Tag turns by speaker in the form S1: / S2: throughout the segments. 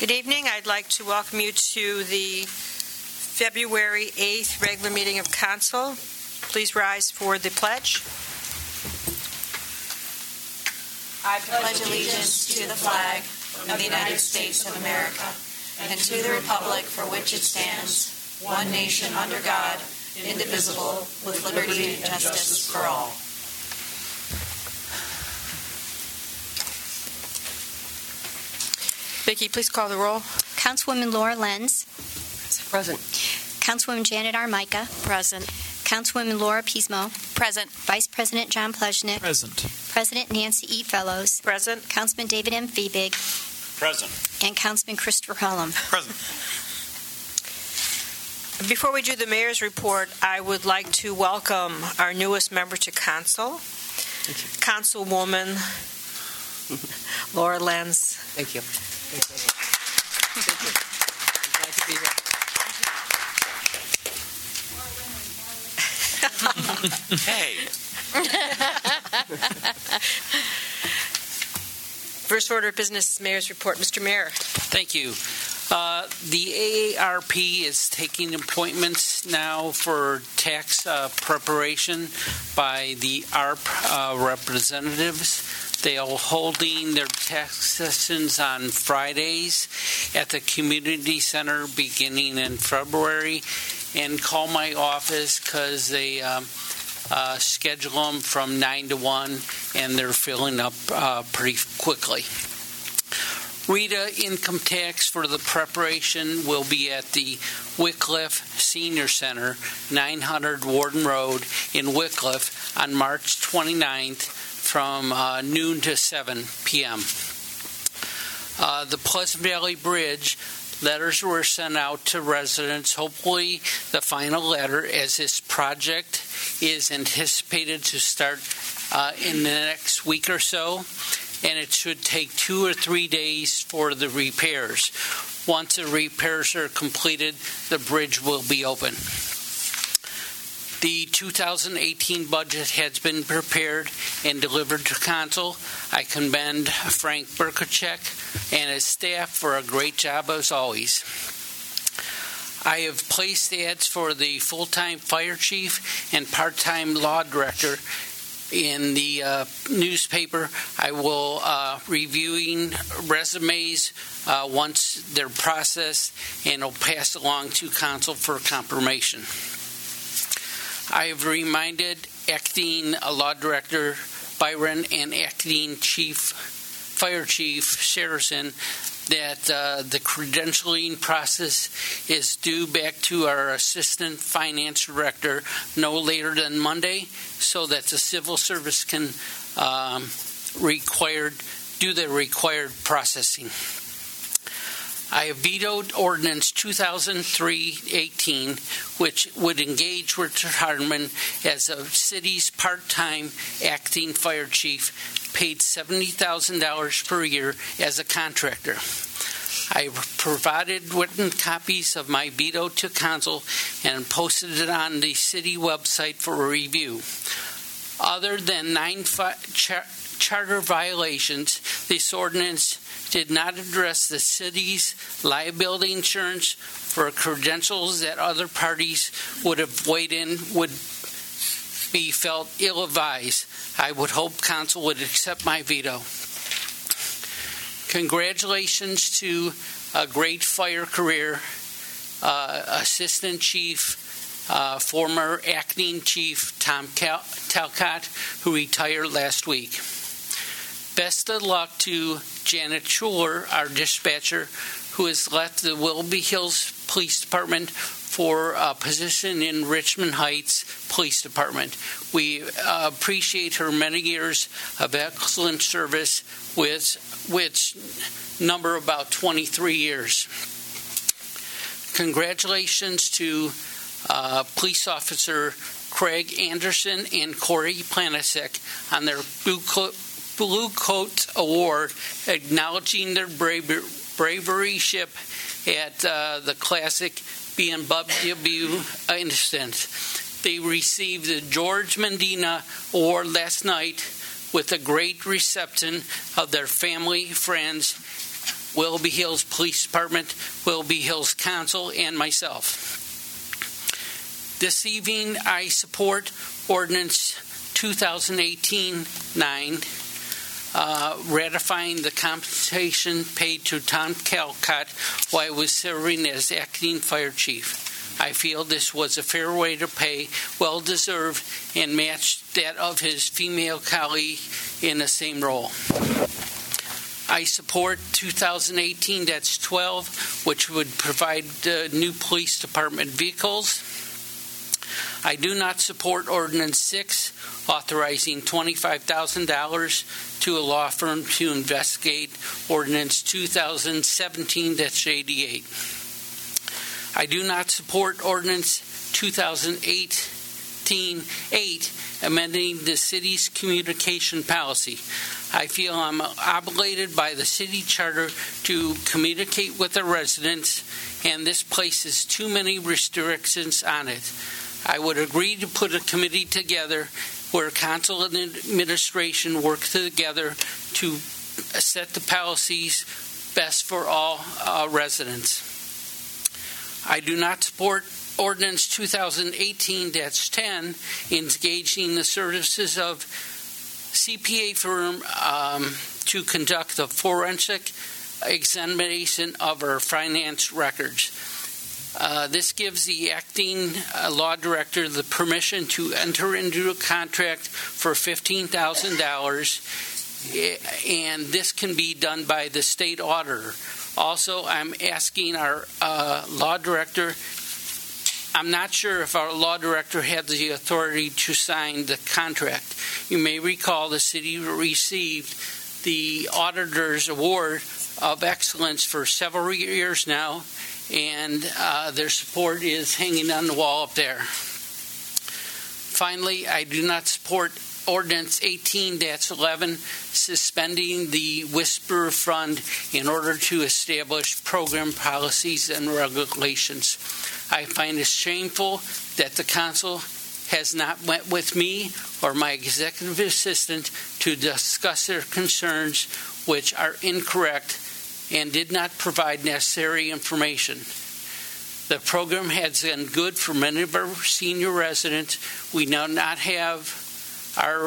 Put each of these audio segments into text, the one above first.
S1: Good evening. I'd like to welcome you to the February 8th regular meeting of Council. Please rise for the pledge.
S2: I pledge allegiance to the flag of the United States of America and to the republic for which it stands, one nation under God, indivisible, with liberty and justice for all.
S1: Vicki, please call the roll.
S3: Councilwoman Laura Lenz.
S1: Present.
S3: Councilwoman Janet Armica.
S4: Present.
S3: Councilwoman Laura Pismo.
S4: Present.
S3: Vice President John Pleshnick.
S5: Present.
S3: President Nancy E. Fellows.
S1: Present.
S3: Councilman David M. Feebig.
S5: Present.
S3: And Councilman Christopher Cullum.
S5: Present.
S1: Before we do the mayor's report, I would like to welcome our newest member to Council, Councilwoman Laura Lenz.
S6: Thank you. Thank you. I'm glad to be here.
S5: Hey.
S1: First order of business, mayor's report. Mr. Mayor.
S7: Thank you. The AARP is taking appointments now for tax preparation by the ARP representatives. They are holding their tax sessions on Fridays at the community center beginning in February. And call my office because they schedule them from 9 to 1, and they're filling up pretty quickly. RETA income tax for the preparation will be at the Wickliffe Senior Center, 900 Warden Road in Wickliffe on March 29th from noon to 7 p.m. The Pleasant Valley Bridge, letters were sent out to residents, hopefully the final letter, as this project is anticipated to start in the next week or so, and it should take 2 or 3 days for the repairs. Once the repairs are completed, the bridge will be open. The 2018 budget has been prepared and delivered to Council. I commend Frank Berkachek and his staff for a great job as always. I have placed ads for the full-time fire chief and part-time law director in the newspaper. I will reviewing resumes once they're processed, and will pass along to Council for confirmation. I have reminded acting law director Byron and acting fire chief Sherrison that the credentialing process is due back to our assistant finance director no later than Monday, so that the civil service can do the required processing. I have vetoed Ordinance 2003-18, which would engage Richard Hardeman as a city's part-time acting fire chief, paid $70,000 per year as a contractor. I provided written copies of my veto to Council and posted it on the city website for a review. Other than 9 charter violations, this ordinance did not address the city's liability insurance for credentials that other parties would have weighed in would be felt ill-advised. I would hope Council would accept my veto. Congratulations to a great fire career, Assistant Chief, former Acting Chief Tom Talcott, who retired last week. Best of luck to Janet Schuler, our dispatcher, who has left the Willoughby Hills Police Department for a position in Richmond Heights Police Department. We appreciate her many years of excellent service, which number about 23 years. Congratulations to police officer Craig Anderson and Corey Planasek on their Blue Coat Award, acknowledging their bravery ship at the classic BMW incident. They received the George Medina Award last night with a great reception of their family, friends, Willoughby Hills Police Department, Willoughby Hills Council, and myself. This evening, I support Ordinance 2018-9, ratifying the compensation paid to Tom Talcott while I was serving as acting fire chief. I feel this was a fair way to pay, well-deserved, and matched that of his female colleague in the same role. I support 2018-12, which would provide new police department vehicles. I do not support Ordinance 6, authorizing $25,000 to a law firm to investigate Ordinance 2017-88. I do not support Ordinance 2018-8, amending the city's communication policy. I feel I'm obligated by the city charter to communicate with the residents, and this places too many restrictions on it. I would agree to put a committee together where council and administration work together to set the policies best for all residents. I do not support Ordinance 2018-10, engaging the services of CPA firm to conduct a forensic examination of our finance records. This gives the acting law director the permission to enter into a contract for $15,000, and this can be done by the state auditor. Also, I'm asking our law director, I'm not sure if our law director had the authority to sign the contract. You may recall the city received the Auditor's Award of Excellence for several years now, and their support is hanging on the wall up there. Finally, I do not support Ordinance 18-11, suspending the Whisper Fund in order to establish program policies and regulations. I find it shameful that the council has not met with me or my executive assistant to discuss their concerns, which are incorrect and did not provide necessary information. The program has been good for many of our senior residents. We do not have our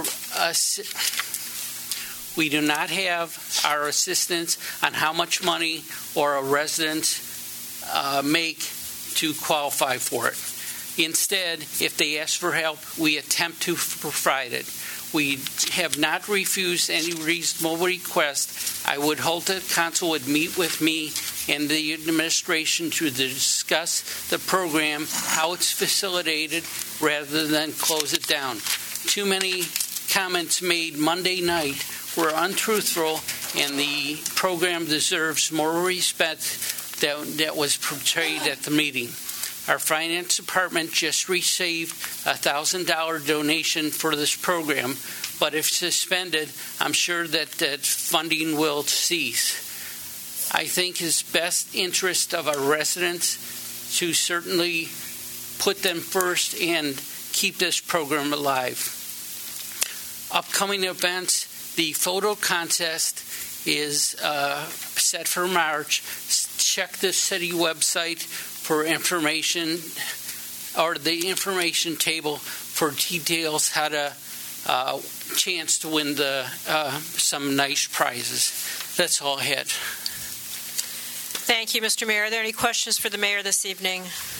S7: assistance on how much money or a resident make to qualify for it. Instead, if they ask for help, we attempt to provide it. We have not refused any reasonable request. I would hope that council would meet with me and the administration to discuss the program, how it's facilitated, rather than close it down. Too many comments made Monday night were untruthful, and the program deserves more respect that was portrayed at the meeting. Our finance department just received a $1,000 donation for this program, but if suspended, I'm sure that funding will cease. I think it's best interest of our residents to certainly put them first and keep this program alive. Upcoming events, the photo contest is set for March. Check the city website for information, or the information table for details how to chance to win some nice prizes. That's all I had.
S1: Thank you, Mr. Mayor. Are there any questions for the mayor this evening?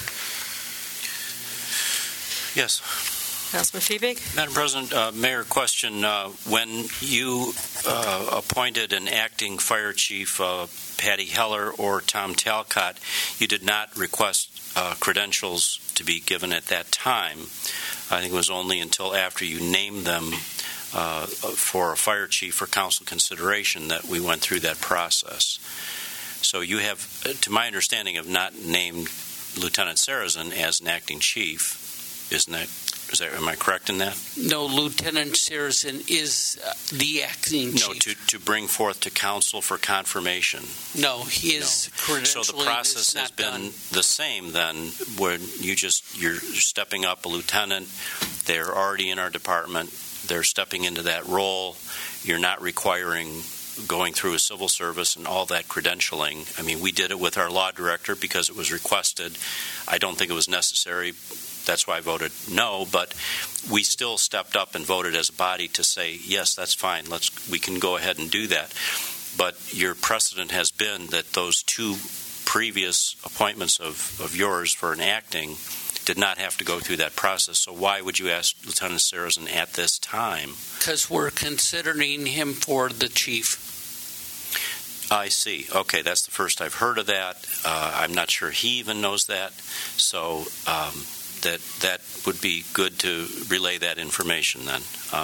S4: Yes.
S1: Councilman Fiebig?
S4: Madam President, Mayor, question. When you appointed an acting fire chief, Patty Heller or Tom Talcott, you did not request credentials to be given at that time. I think it was only until after you named them for a fire chief for council consideration that we went through that process. So you have, to my understanding, have not named Lieutenant Sarazin as an acting chief, isn't that? Am I correct in that?
S7: No, Lieutenant Sarazin is the acting chief.
S4: No, to bring forth to council for confirmation.
S7: No, he is credentialing.
S4: So the process has been the same then, when you're stepping up a lieutenant, they're already in our department, they're stepping into that role, you're not requiring going through a civil service and all that credentialing. I mean, we did it with our law director because it was requested. I don't think it was necessary. That's why I voted no, but we still stepped up and voted as a body to say, yes, that's fine. We can go ahead and do that. But your precedent has been that those two previous appointments of yours for an acting did not have to go through that process. So why would you ask Lieutenant Sarazen at this time?
S7: Because we're considering him for the chief.
S4: I see. Okay, that's the first I've heard of that. I'm not sure he even knows that. So that would be good to relay that information then.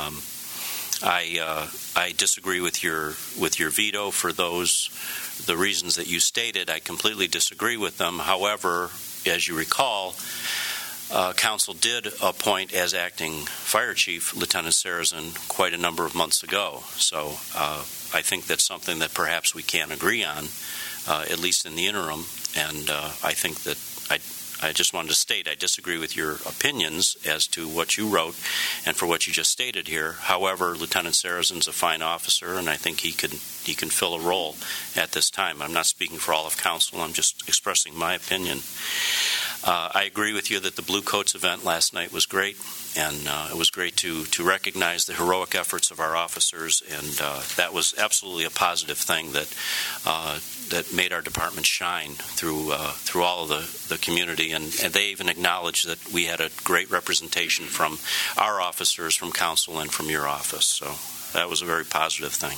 S4: I disagree with your veto for the reasons that you stated. I completely disagree with them. However, as you recall, Council did appoint as acting fire chief Lieutenant Sarazen quite a number of months ago. So I think that's something that perhaps we can agree on, at least in the interim. And I think that I just wanted to state I disagree with your opinions as to what you wrote and for what you just stated here. However, Lieutenant Sarazen's a fine officer, and I think he can fill a role at this time. I'm not speaking for all of Council. I'm just expressing my opinion. I agree with you that the Blue Coats event last night was great, and it was great to recognize the heroic efforts of our officers, and that was absolutely a positive thing that made our department shine through all of the community, and they even acknowledged that we had a great representation from our officers, from Council, and from your office. So that was a very positive thing.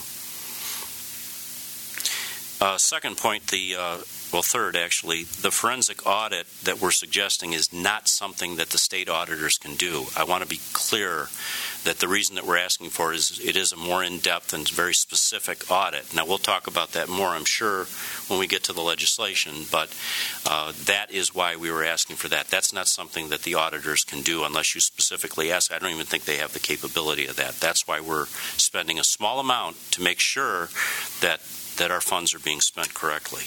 S4: Second point, third actually, the forensic audit that we're suggesting is not something that the state auditors can do. I want to be clear that the reason that we're asking for it is a more in-depth and very specific audit. Now, we'll talk about that more, I'm sure, when we get to the legislation, but that is why we were asking for that. That's not something that the auditors can do unless you specifically ask. I don't even think they have the capability of that. That's why we're spending a small amount to make sure that our funds are being spent correctly.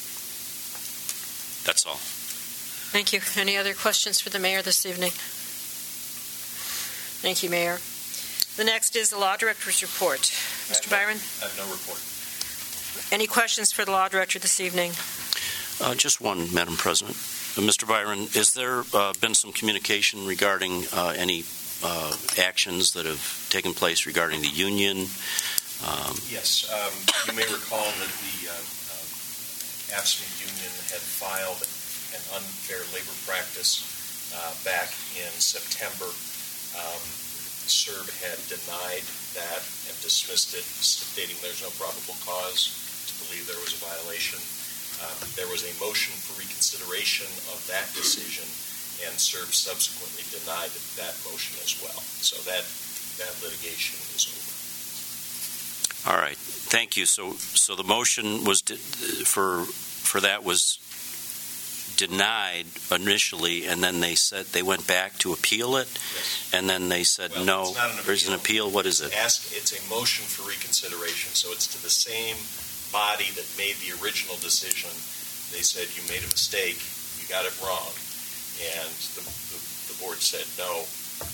S4: That's all.
S1: Thank you. Any other questions for the mayor this evening? Thank you, Mayor. The next is the Law Director's report. Mr. Byron?
S5: I have no report.
S1: Any questions for the Law Director this evening?
S4: Just one, Madam President. Mr. Byron, has there been some communication regarding any actions that have taken place regarding the union?
S5: Yes. You may recall that the AFSCME union had filed an unfair labor practice back in September. CERB had denied that and dismissed it, stating there's no probable cause to believe there was a violation. There was a motion for reconsideration of that decision, and CERB subsequently denied that motion as well. So that litigation is over.
S4: All right. Thank you. So the motion was for that was denied initially, and then they said they went back to appeal it,
S5: yes.
S4: And then they said no. There's an appeal. What is it?
S5: It's a motion for reconsideration, so it's to the same body that made the original decision. They said you made a mistake, you got it wrong, and the board said no.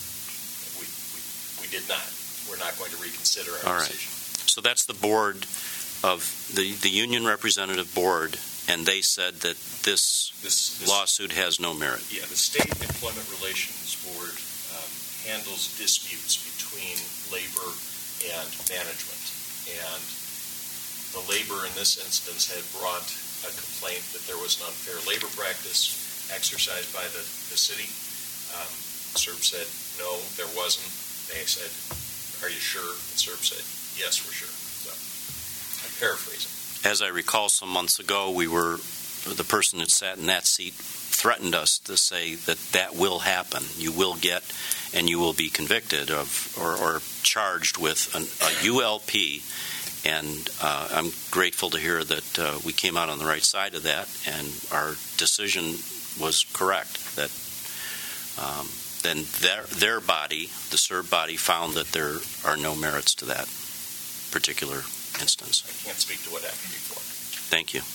S5: We did not. We're not going to reconsider our decision.
S4: So that's the board of the union representative board, and they said that this lawsuit has no merit.
S5: Yeah, the State Employment Relations Board handles disputes between labor and management. And the labor in this instance had brought a complaint that there was an unfair labor practice exercised by the city. CERB said, no, there wasn't. They said, are you sure? And CERB said, yes, we're sure. So I'm paraphrasing.
S4: As I recall, some months ago, the person that sat in that seat threatened us to say that will happen. You will get and you will be convicted of or charged with a ULP. And I'm grateful to hear that we came out on the right side of that, and our decision was correct. That then their body, the CERB body, found that there are no merits to that particular instance.
S5: I can't speak to what happened before.
S4: Thank you.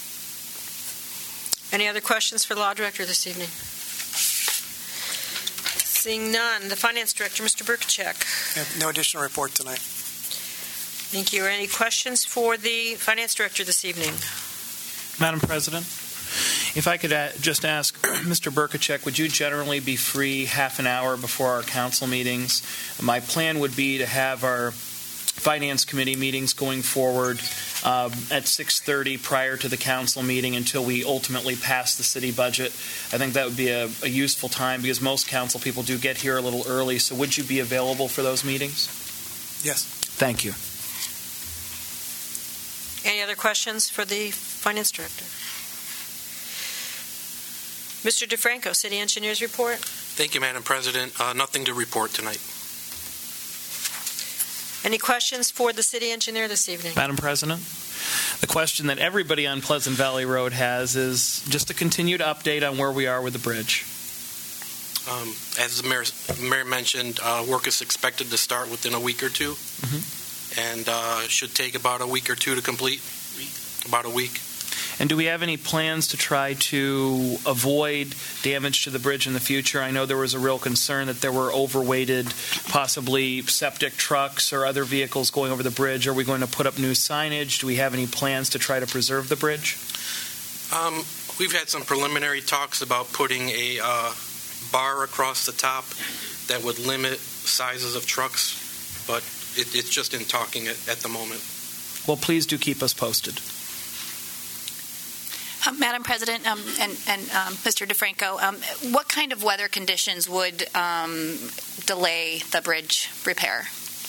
S1: Any other questions for the Law Director this evening? Seeing none, the Finance Director, Mr. Burkachek.
S6: No additional report tonight.
S1: Thank you. Any questions for the Finance Director this evening?
S8: Madam President, if I could just ask Mr. Burkacek, would you generally be free half an hour before our council meetings? My plan would be to have our Finance Committee meetings going forward at 6:30 prior to the council meeting until we ultimately pass the city budget. I think that would be a useful time because most council people do get here a little early. So would you be available for those meetings?
S9: Yes.
S8: Thank you.
S1: Any other questions for the Finance Director? Mr. DeFranco, City Engineers Report.
S9: Thank you, Madam President. Nothing to report tonight.
S1: Any questions for the City Engineer this evening?
S8: Madam President, the question that everybody on Pleasant Valley Road has is just a continued update on where we are with the bridge.
S9: As the mayor mentioned, work is expected to start within a week or two, and should take about a week or two to complete. About a week.
S8: And do we have any plans to try to avoid damage to the bridge in the future? I know there was a real concern that there were overweighted, possibly septic trucks or other vehicles going over the bridge. Are we going to put up new signage? Do we have any plans to try to preserve the bridge?
S9: We've had some preliminary talks about putting a bar across the top that would limit sizes of trucks, but it's just in talking at the moment.
S8: Well, please do keep us posted.
S2: Madam President and Mr. DeFranco, what kind of weather conditions would delay the bridge repair?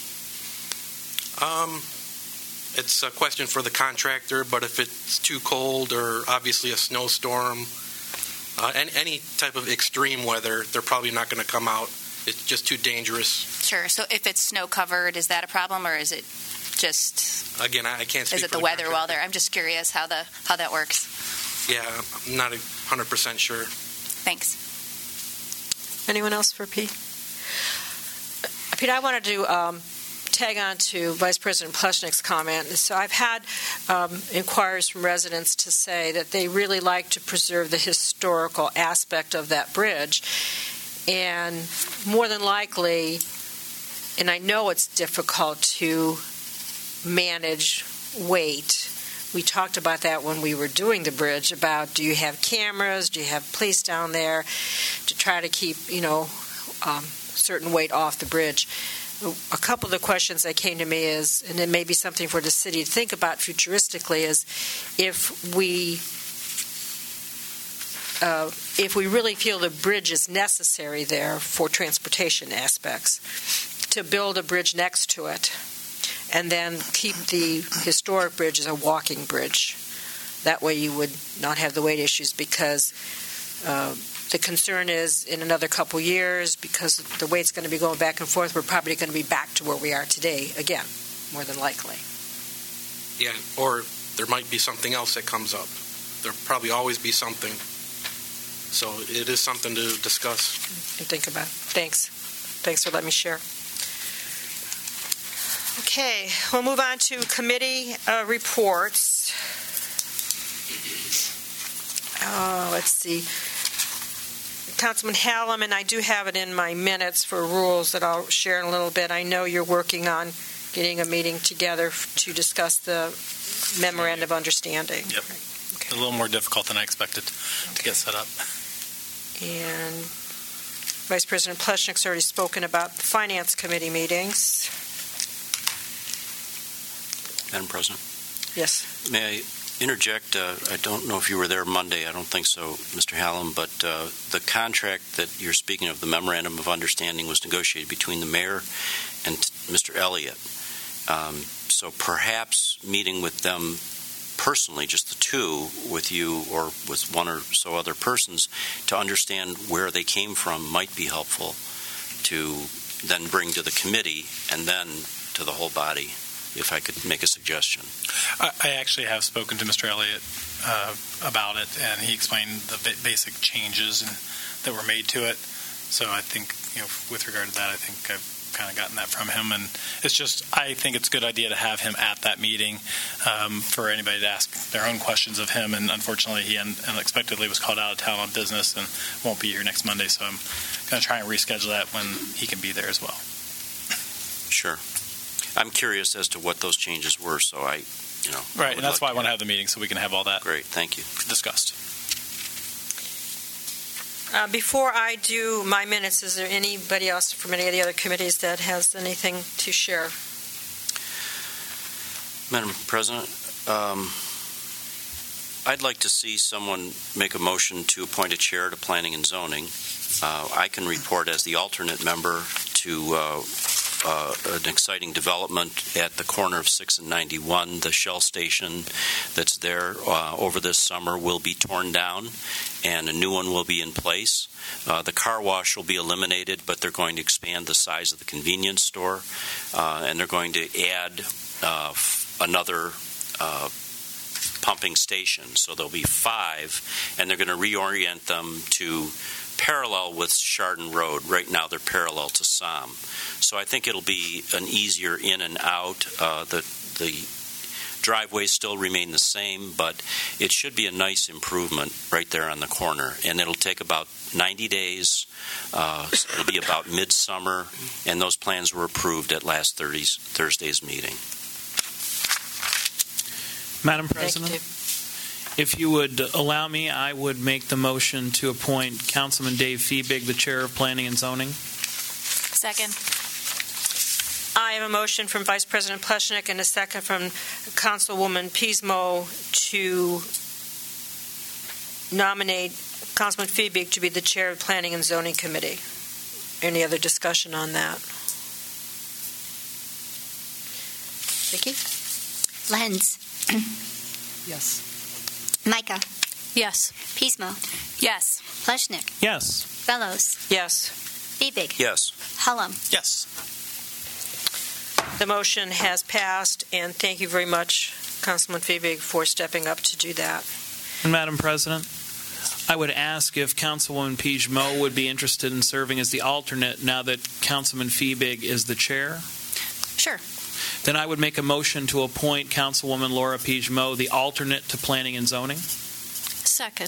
S9: It's a question for the contractor, but if it's too cold or obviously a snowstorm, any type of extreme weather, they're probably not going to come out. It's just too dangerous.
S2: Sure. So if it's snow-covered, is that a problem, or is it just...
S9: Again, I can't speak
S2: Is it
S9: for
S2: the
S9: the
S2: weather
S9: contractor.
S2: while there? I'm just curious how that works.
S9: Yeah, I'm not 100% sure.
S2: Thanks.
S1: Anyone else for Pete? Pete, I wanted to tag on to Vice President Pleshnik's comment. So I've had inquiries from residents to say that they really like to preserve the historical aspect of that bridge. And more than likely, and I know it's difficult to manage weight. We talked about that when we were doing the bridge, about do you have cameras, do you have police down there to try to keep, certain weight off the bridge. A couple of the questions that came to me is, and it may be something for the city to think about futuristically, is if we really feel the bridge is necessary there for transportation aspects, to build a bridge next to it and then keep the historic bridge as a walking bridge. That way you would not have the weight issues, because the concern is in another couple years, because the weight's going to be going back and forth, we're probably going to be back to where we are today again, more than likely.
S9: Yeah, or there might be something else that comes up. There'll probably always be something. So it is something to discuss.
S1: And think about. Thanks. Thanks for letting me share. Okay, we'll move on to committee reports. Let's see. Councilman Hallam, and I do have it in my minutes for rules that I'll share in a little bit. I know you're working on getting a meeting together to discuss the memorandum of understanding.
S10: Yep.
S1: Okay.
S10: A little more difficult than I expected to get set up.
S1: And Vice President Pleshnik's already spoken about the Finance Committee meetings.
S4: Madam President?
S1: Yes.
S4: May I interject? I don't know if you were there Monday. I don't think so, Mr. Hallam, but the contract that you're speaking of, the Memorandum of Understanding, was negotiated between the mayor and Mr. Elliott. So perhaps meeting with them personally, just the two, with you or with one or so other persons, to understand where they came from might be helpful to then bring to the committee and then to the whole body, if I could make a suggestion.
S10: I actually have spoken to Mr. Elliott about it, and he explained the basic changes that were made to it. So I think, with regard to that, I think I've kind of gotten that from him. And it's just, I think it's a good idea to have him at that meeting for anybody to ask their own questions of him. And unfortunately, he unexpectedly was called out of town on business and won't be here next Monday. So I'm going to try and reschedule that when he can be there as well.
S4: Sure. I'm curious as to what those changes were, so I
S10: Right, and that's why I want to have the meeting, so we can have all that
S4: Great, thank you.
S10: discussed.
S1: Before I do my minutes, is there anybody else from any of the other committees that has anything to share?
S4: Madam President, I'd like to see someone make a motion to appoint a chair to Planning and Zoning. I can report as the alternate member to an exciting development at the corner of 6 and 91. The Shell station that's there over this summer will be torn down, and a new one will be in place. The car wash will be eliminated, but they're going to expand the size of the convenience store, and they're going to add another pumping station. So there'll be 5, and they're going to reorient them to parallel with Chardon Road. Right now they're parallel to Somme. So I think it'll be an easier in and out. The driveways still remain the same, but it should be a nice improvement right there on the corner. And it'll take about 90 days. It'll be about midsummer, and those plans were approved at last Thursday's meeting.
S8: Madam President, if you would allow me, I would make the motion to appoint Councilman Dave Fiebig, the Chair of Planning and Zoning.
S2: Second.
S1: I have a motion from Vice President Pleshnik and a second from Councilwoman Pismo to nominate Councilman Fiebig to be the Chair of Planning and Zoning Committee. Any other discussion on that? Vicki?
S3: Lenz.
S6: Yes.
S3: Micah.
S2: Yes.
S3: Pismo.
S2: Yes.
S3: Pleshnik.
S8: Yes.
S3: Fellows.
S1: Yes.
S3: Fiebig.
S4: Yes.
S3: Hullum.
S10: Yes.
S1: The motion has passed, and thank you very much, Councilman Fiebig, for stepping up to do that.
S8: And Madam President, I would ask if Councilwoman Pismo would be interested in serving as the alternate now that Councilman Fiebig is the chair.
S2: Sure.
S8: Then I would make a motion to appoint Councilwoman Laura Pismo, the alternate to Planning and Zoning.
S2: Second.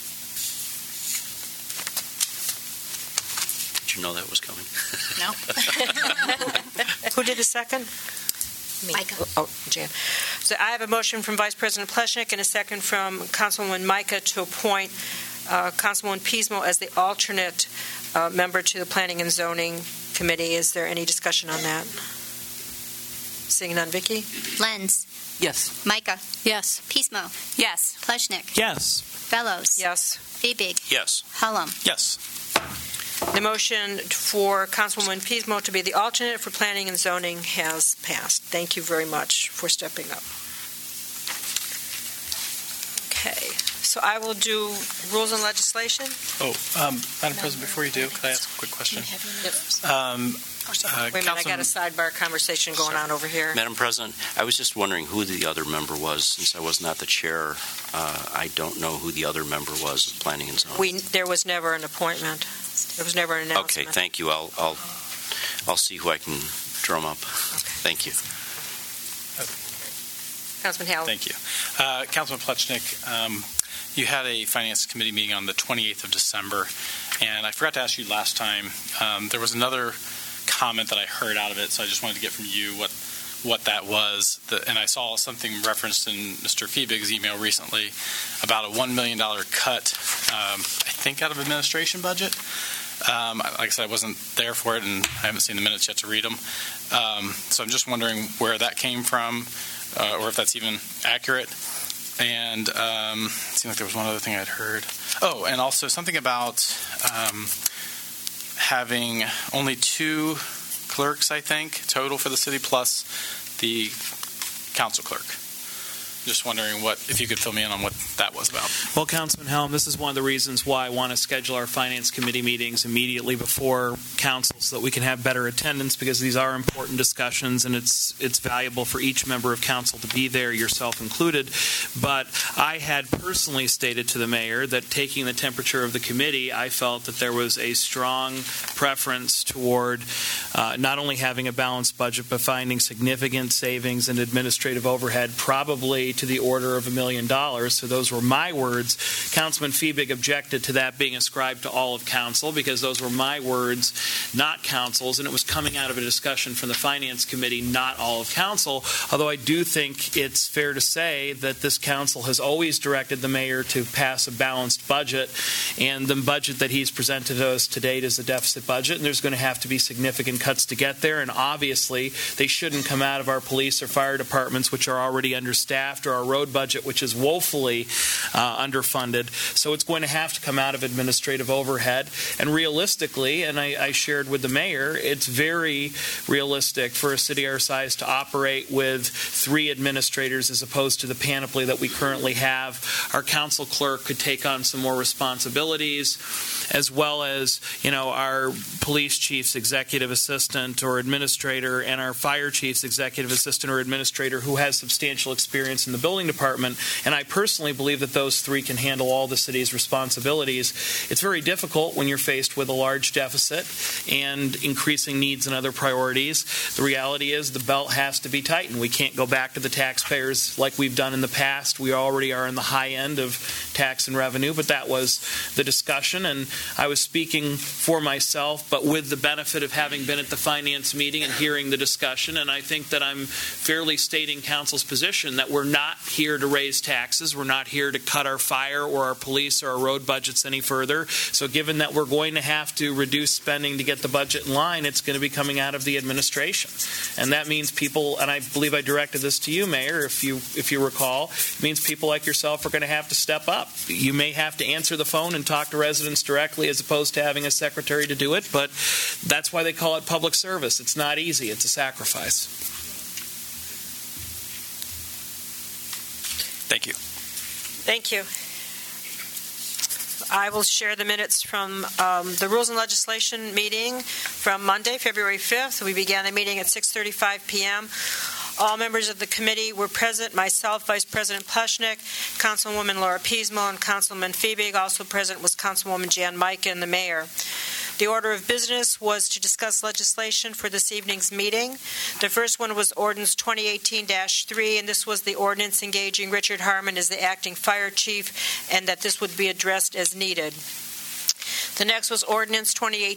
S4: Did you know that was coming?
S2: No.
S1: Who did the second?
S3: Micah.
S1: Oh, Jan. So I have a motion from Vice President Pleshnik and a second from Councilwoman Micah to appoint Councilwoman Pismo as the alternate member to the Planning and Zoning Committee. Is there any discussion on that? Seeing none, Vicki?
S3: Lenz.
S6: Yes.
S3: Micah.
S2: Yes.
S3: Pismo.
S2: Yes.
S3: Pleshnik.
S8: Yes.
S3: Fellows.
S1: Yes.
S3: Fiebig.
S4: Yes.
S3: Hullum.
S10: Yes.
S1: The motion for Councilwoman Pismo to be the alternate for Planning and Zoning has passed. Thank you very much for stepping up. Okay, so I will do rules and legislation.
S10: Madam President, before you do, could I ask a quick question?
S1: Wait a minute, I got a sidebar conversation going on over here.
S4: Madam President, I was just wondering who the other member was. Since I was not the chair, I don't know who the other member was of Planning and Zoning.
S1: There was never an appointment. There was never an announcement.
S4: Okay, thank you. I'll see who I can drum up. Thank you.
S1: Councilman Howell.
S10: Thank you. Councilman Plechnik, you had a Finance Committee meeting on the 28th of December, and I forgot to ask you last time. There was another comment that I heard out of it, so I just wanted to get from you what that was. And I saw something referenced in Mr. Fiebig's email recently about a $1 million cut, I think, out of administration budget. Like I said, I wasn't there for it, and I haven't seen the minutes yet to read them. So I'm just wondering where that came from, or if that's even accurate. And it seemed like there was one other thing I'd heard. Oh, and also something about having only 2 clerks, I think, total for the city, plus the council clerk. Just wondering if you could fill me in on what that was about.
S8: Well, Councilman Helm, this is one of the reasons why I want to schedule our Finance Committee meetings immediately before council so that we can have better attendance, because these are important discussions and it's valuable for each member of council to be there, yourself included. But I had personally stated to the mayor that taking the temperature of the committee, I felt that there was a strong preference toward not only having a balanced budget, but finding significant savings in administrative overhead, probably to the order of $1 million. So those were my words. Councilman Fiebig objected to that being ascribed to all of council because those were my words, not council's, and it was coming out of a discussion from the Finance Committee, not all of council, although I do think it's fair to say that this council has always directed the mayor to pass a balanced budget, and the budget that he's presented to us to date is a deficit budget, and there's going to have to be significant cuts to get there, and obviously they shouldn't come out of our police or fire departments, which are already understaffed, or our road budget, which is woefully underfunded. So it's going to have to come out of administrative overhead, and realistically, and I shared with the mayor, it's very realistic for a city our size to operate with 3 administrators as opposed to the panoply that we currently have. Our council clerk could take on some more responsibilities, as well as, our police chief's executive assistant or administrator and our fire chief's executive assistant or administrator who has substantial experience in the building department. And I personally believe that those 3 can handle all the city's responsibilities. It's very difficult when you're faced with a large deficit and increasing needs and other priorities. The reality is the belt has to be tightened. We can't go back to the taxpayers like we've done in the past. We already are in the high end of tax and revenue, but that was the discussion, and I was speaking for myself, but with the benefit of having been at the finance meeting and hearing the discussion, and I think that I'm fairly stating council's position that we're not here to raise taxes. We're not here to cut our fire or our police or our road budgets any further. So given that we're going to have to reduce spending to get the budget in line, it's going to be coming out of the administration. And that means people, and I believe I directed this to you, Mayor, if you recall, it means people like yourself are going to have to step up. You may have to answer the phone and talk to residents directly as opposed to having a secretary to do it, but that's why they call it public service. It's not easy. It's a sacrifice.
S10: Thank you.
S1: Thank you. I will share the minutes from the Rules and Legislation meeting from Monday, February 5th. We began the meeting at 6:35 p.m. All members of the committee were present, myself, Vice President Pleshnik, Councilwoman Laura Peasmo, and Councilman Fiebig. Also present was Councilwoman Jan Micah and the mayor. The order of business was to discuss legislation for this evening's meeting. The first one was Ordinance 2018-3, and this was the ordinance engaging Richard Harmon as the acting fire chief, and that this would be addressed as needed. The next was Ordinance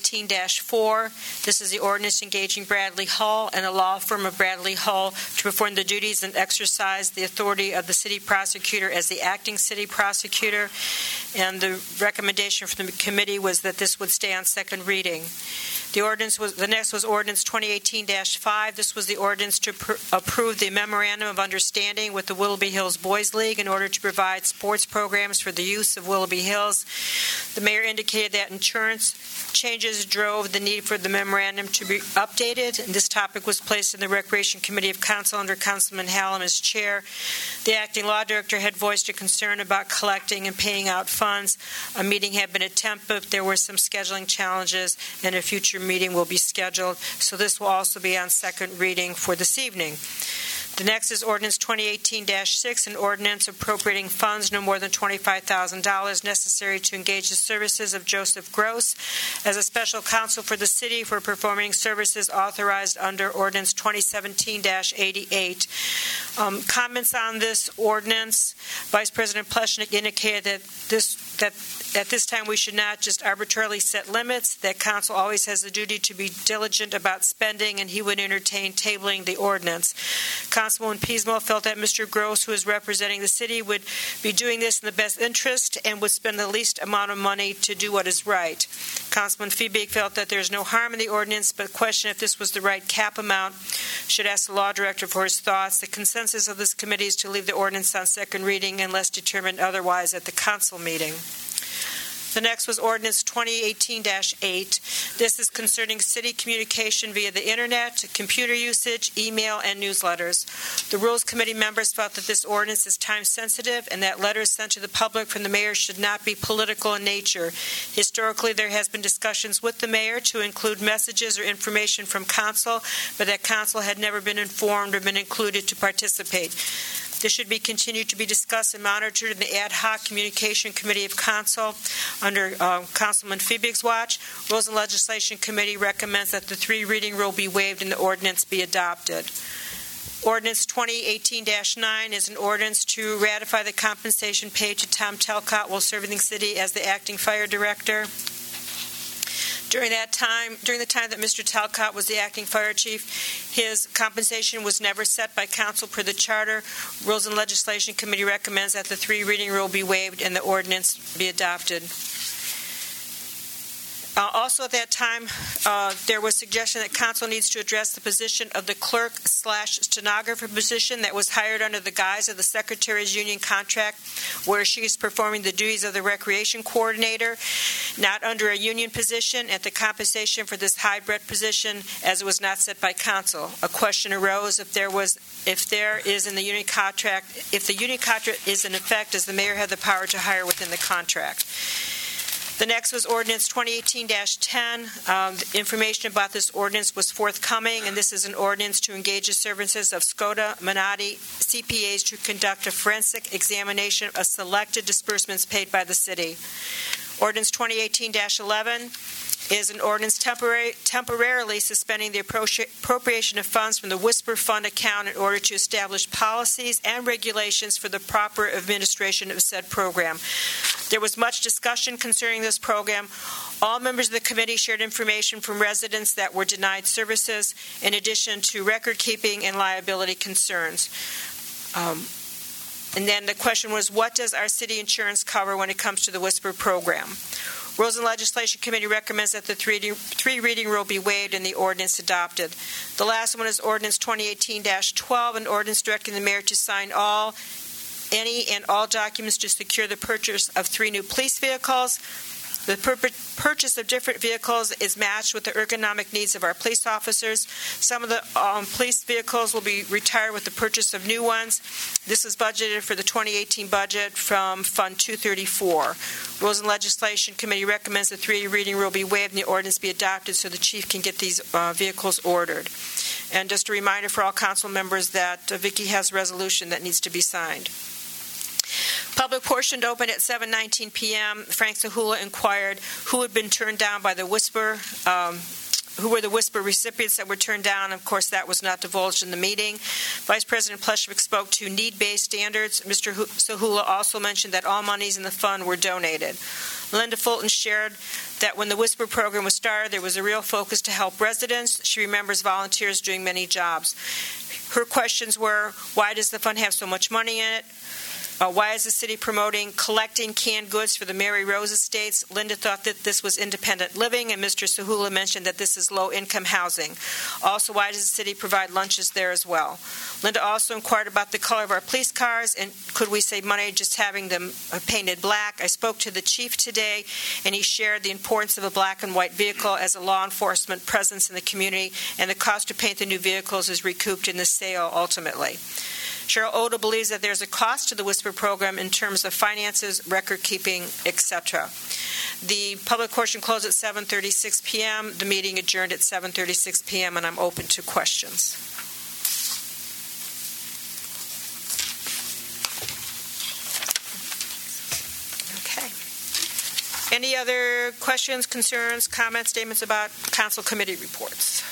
S1: 2018-4. This is the ordinance engaging Bradley Hull and a law firm of Bradley Hull to perform the duties and exercise the authority of the city prosecutor as the acting city prosecutor. And the recommendation from the committee was that this would stay on second reading. The next was Ordinance 2018-5. This was the ordinance to approve the Memorandum of Understanding with the Willoughby Hills Boys League in order to provide sports programs for the youth of Willoughby Hills. The mayor indicated that insurance changes drove the need for the memorandum to be updated, and this topic was placed in the Recreation Committee of Council under Councilman Hallam as chair. The acting law director had voiced a concern about collecting and paying out funds. A meeting had been attempted, but there were some scheduling challenges, and a future meeting will be scheduled, so this will also be on second reading for this evening. The next is Ordinance 2018-6, an ordinance appropriating funds no more than $25,000 necessary to engage the services of Joseph Gross as a special counsel for the city for performing services authorized under Ordinance 2017-88. Comments on this ordinance, Vice President Pleshnik indicated that at this time we should not just arbitrarily set limits, that council always has the duty to be diligent about spending, and he would entertain tabling the ordinance. Councilwoman Peasmo felt that Mr. Gross, who is representing the city, would be doing this in the best interest and would spend the least amount of money to do what is right. Councilman Fiebig felt that there is no harm in the ordinance, but questioned if this was the right cap amount. Should ask the law director for his thoughts. The consensus of this committee is to leave the ordinance on second reading unless determined otherwise at the council meeting. The next was Ordinance 2018-8. This is concerning city communication via the Internet, computer usage, email, and newsletters. The Rules Committee members felt that this ordinance is time-sensitive and that letters sent to the public from the mayor should not be political in nature. Historically, there has been discussions with the mayor to include messages or information from council, but that council had never been informed or been included to participate. This should be continued to be discussed and monitored in the Ad Hoc Communication Committee of Council under Councilman Fiebig's watch. Rules and Legislation Committee recommends that the three-reading rule be waived and the ordinance be adopted. Ordinance 2018-9 is an ordinance to ratify the compensation paid to Tom Talcott while serving the city as the acting fire director. During the time that Mr. Talcott was the acting fire chief, his compensation was never set by council per the charter. Rules and Legislation Committee recommends that the 3-reading rule be waived and the ordinance be adopted. Also at that time, there was suggestion that council needs to address the position of the clerk/stenographer position that was hired under the guise of the Secretary's union contract, where she is performing the duties of the recreation coordinator, not under a union position, and the compensation for this hybrid position as it was not set by council. A question arose if the union contract is in effect, does the mayor have the power to hire within the contract? The next was Ordinance 2018-10. The information about this ordinance was forthcoming, and this is an ordinance to engage the services of Skoda Minotti CPAs to conduct a forensic examination of selected disbursements paid by the city. Ordinance 2018-11 is an ordinance temporarily suspending the appropriation of funds from the Whisper Fund account in order to establish policies and regulations for the proper administration of said program. There was much discussion concerning this program. All members of the committee shared information from residents that were denied services, in addition to record-keeping and liability concerns. And then the question was, what does our city insurance cover when it comes to the Whisper program? Rules and Legislation Committee recommends that the 3-reading rule be waived and the ordinance adopted. The last one is Ordinance 2018-12, an ordinance directing the mayor to sign any and all documents to secure the purchase of 3 new police vehicles. The purchase of different vehicles is matched with the ergonomic needs of our police officers. Some of the police vehicles will be retired with the purchase of new ones. This is budgeted for the 2018 budget from Fund 234. Rules and Legislation Committee recommends the 3-reading rule be waived and the ordinance be adopted so the chief can get these vehicles ordered. And just a reminder for all council members that Vicki has a resolution that needs to be signed. Public portion opened at 7:19 p.m. Frank Sahula inquired who had been turned down by the Whisper, who were the Whisper recipients that were turned down. Of course, that was not divulged in the meeting. Vice President Pleshwick spoke to need-based standards. Mr. Sahula also mentioned that all monies in the fund were donated. Linda Fulton shared that when the Whisper program was started, there was a real focus to help residents. She remembers volunteers doing many jobs. Her questions were, why does the fund have so much money in it? Why is the city promoting collecting canned goods for the Mary Rose Estates? Linda thought that this was independent living, and Mr. Sahula mentioned that this is low-income housing. Also, why does the city provide lunches there as well? Linda also inquired about the color of our police cars, and could we save money just having them painted black? I spoke to the chief today, and he shared the importance of a black and white vehicle as a law enforcement presence in the community, and the cost to paint the new vehicles is recouped in the sale ultimately. Cheryl Oda believes that there's a cost to the Whisper program in terms of finances, record-keeping, etc. The public portion closed at 7:36 p.m. The meeting adjourned at 7:36 p.m., and I'm open to questions. Okay. Any other questions, concerns, comments, statements about council committee reports?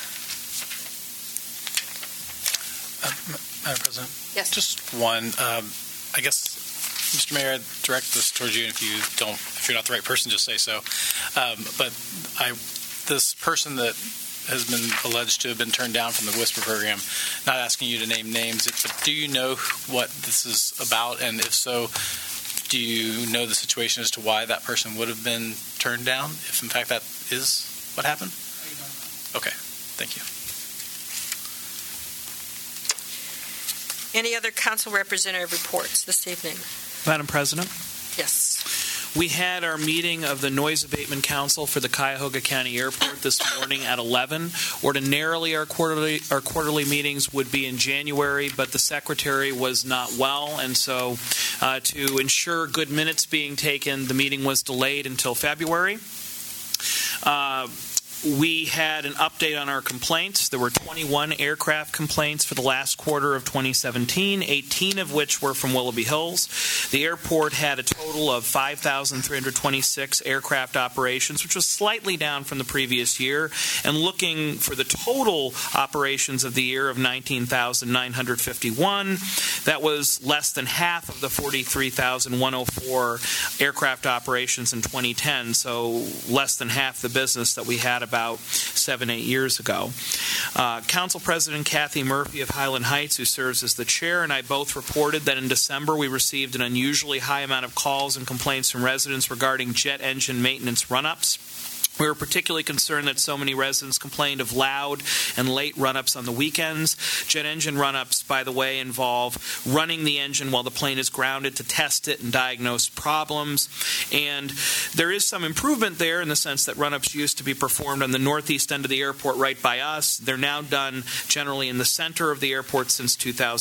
S10: Madam President?
S1: Yes.
S10: Just one. I guess, Mr. Mayor, I'd direct this towards you. If you're not the right person, just say so. But this person that has been alleged to have been turned down from the Whisper program, not asking you to name names, but do you know what this is about? And if so, do you know the situation as to why that person would have been turned down, if in fact that is what happened? Okay. Thank you.
S1: Any other council representative reports this evening?
S8: Madam President?
S1: Yes.
S8: We had our meeting of the Noise Abatement Council for the Cuyahoga County Airport this morning at 11. Ordinarily, our quarterly meetings would be in January, but the secretary was not well, and so to ensure good minutes being taken, the meeting was delayed until February. We had an update on our complaints. There were 21 aircraft complaints for the last quarter of 2017, 18 of which were from Willoughby Hills. The airport had a total of 5,326 aircraft operations, which was slightly down from the previous year. And looking for the total operations of the year of 19,951, that was less than half of the 43,104 aircraft operations in 2010, so less than half the business that we had about 7-8 years ago. Council President Kathy Murphy of Highland Heights, who serves as the chair, and I both reported that in December we received an unusually high amount of calls and complaints from residents regarding jet engine maintenance run-ups. We were particularly concerned that so many residents complained of loud and late run-ups on the weekends. Jet engine run-ups, by the way, involve running the engine while the plane is grounded to test it and diagnose problems. And there is some improvement there in the sense that run-ups used to be performed on the northeast end of the airport right by us. They're now done generally in the center of the airport since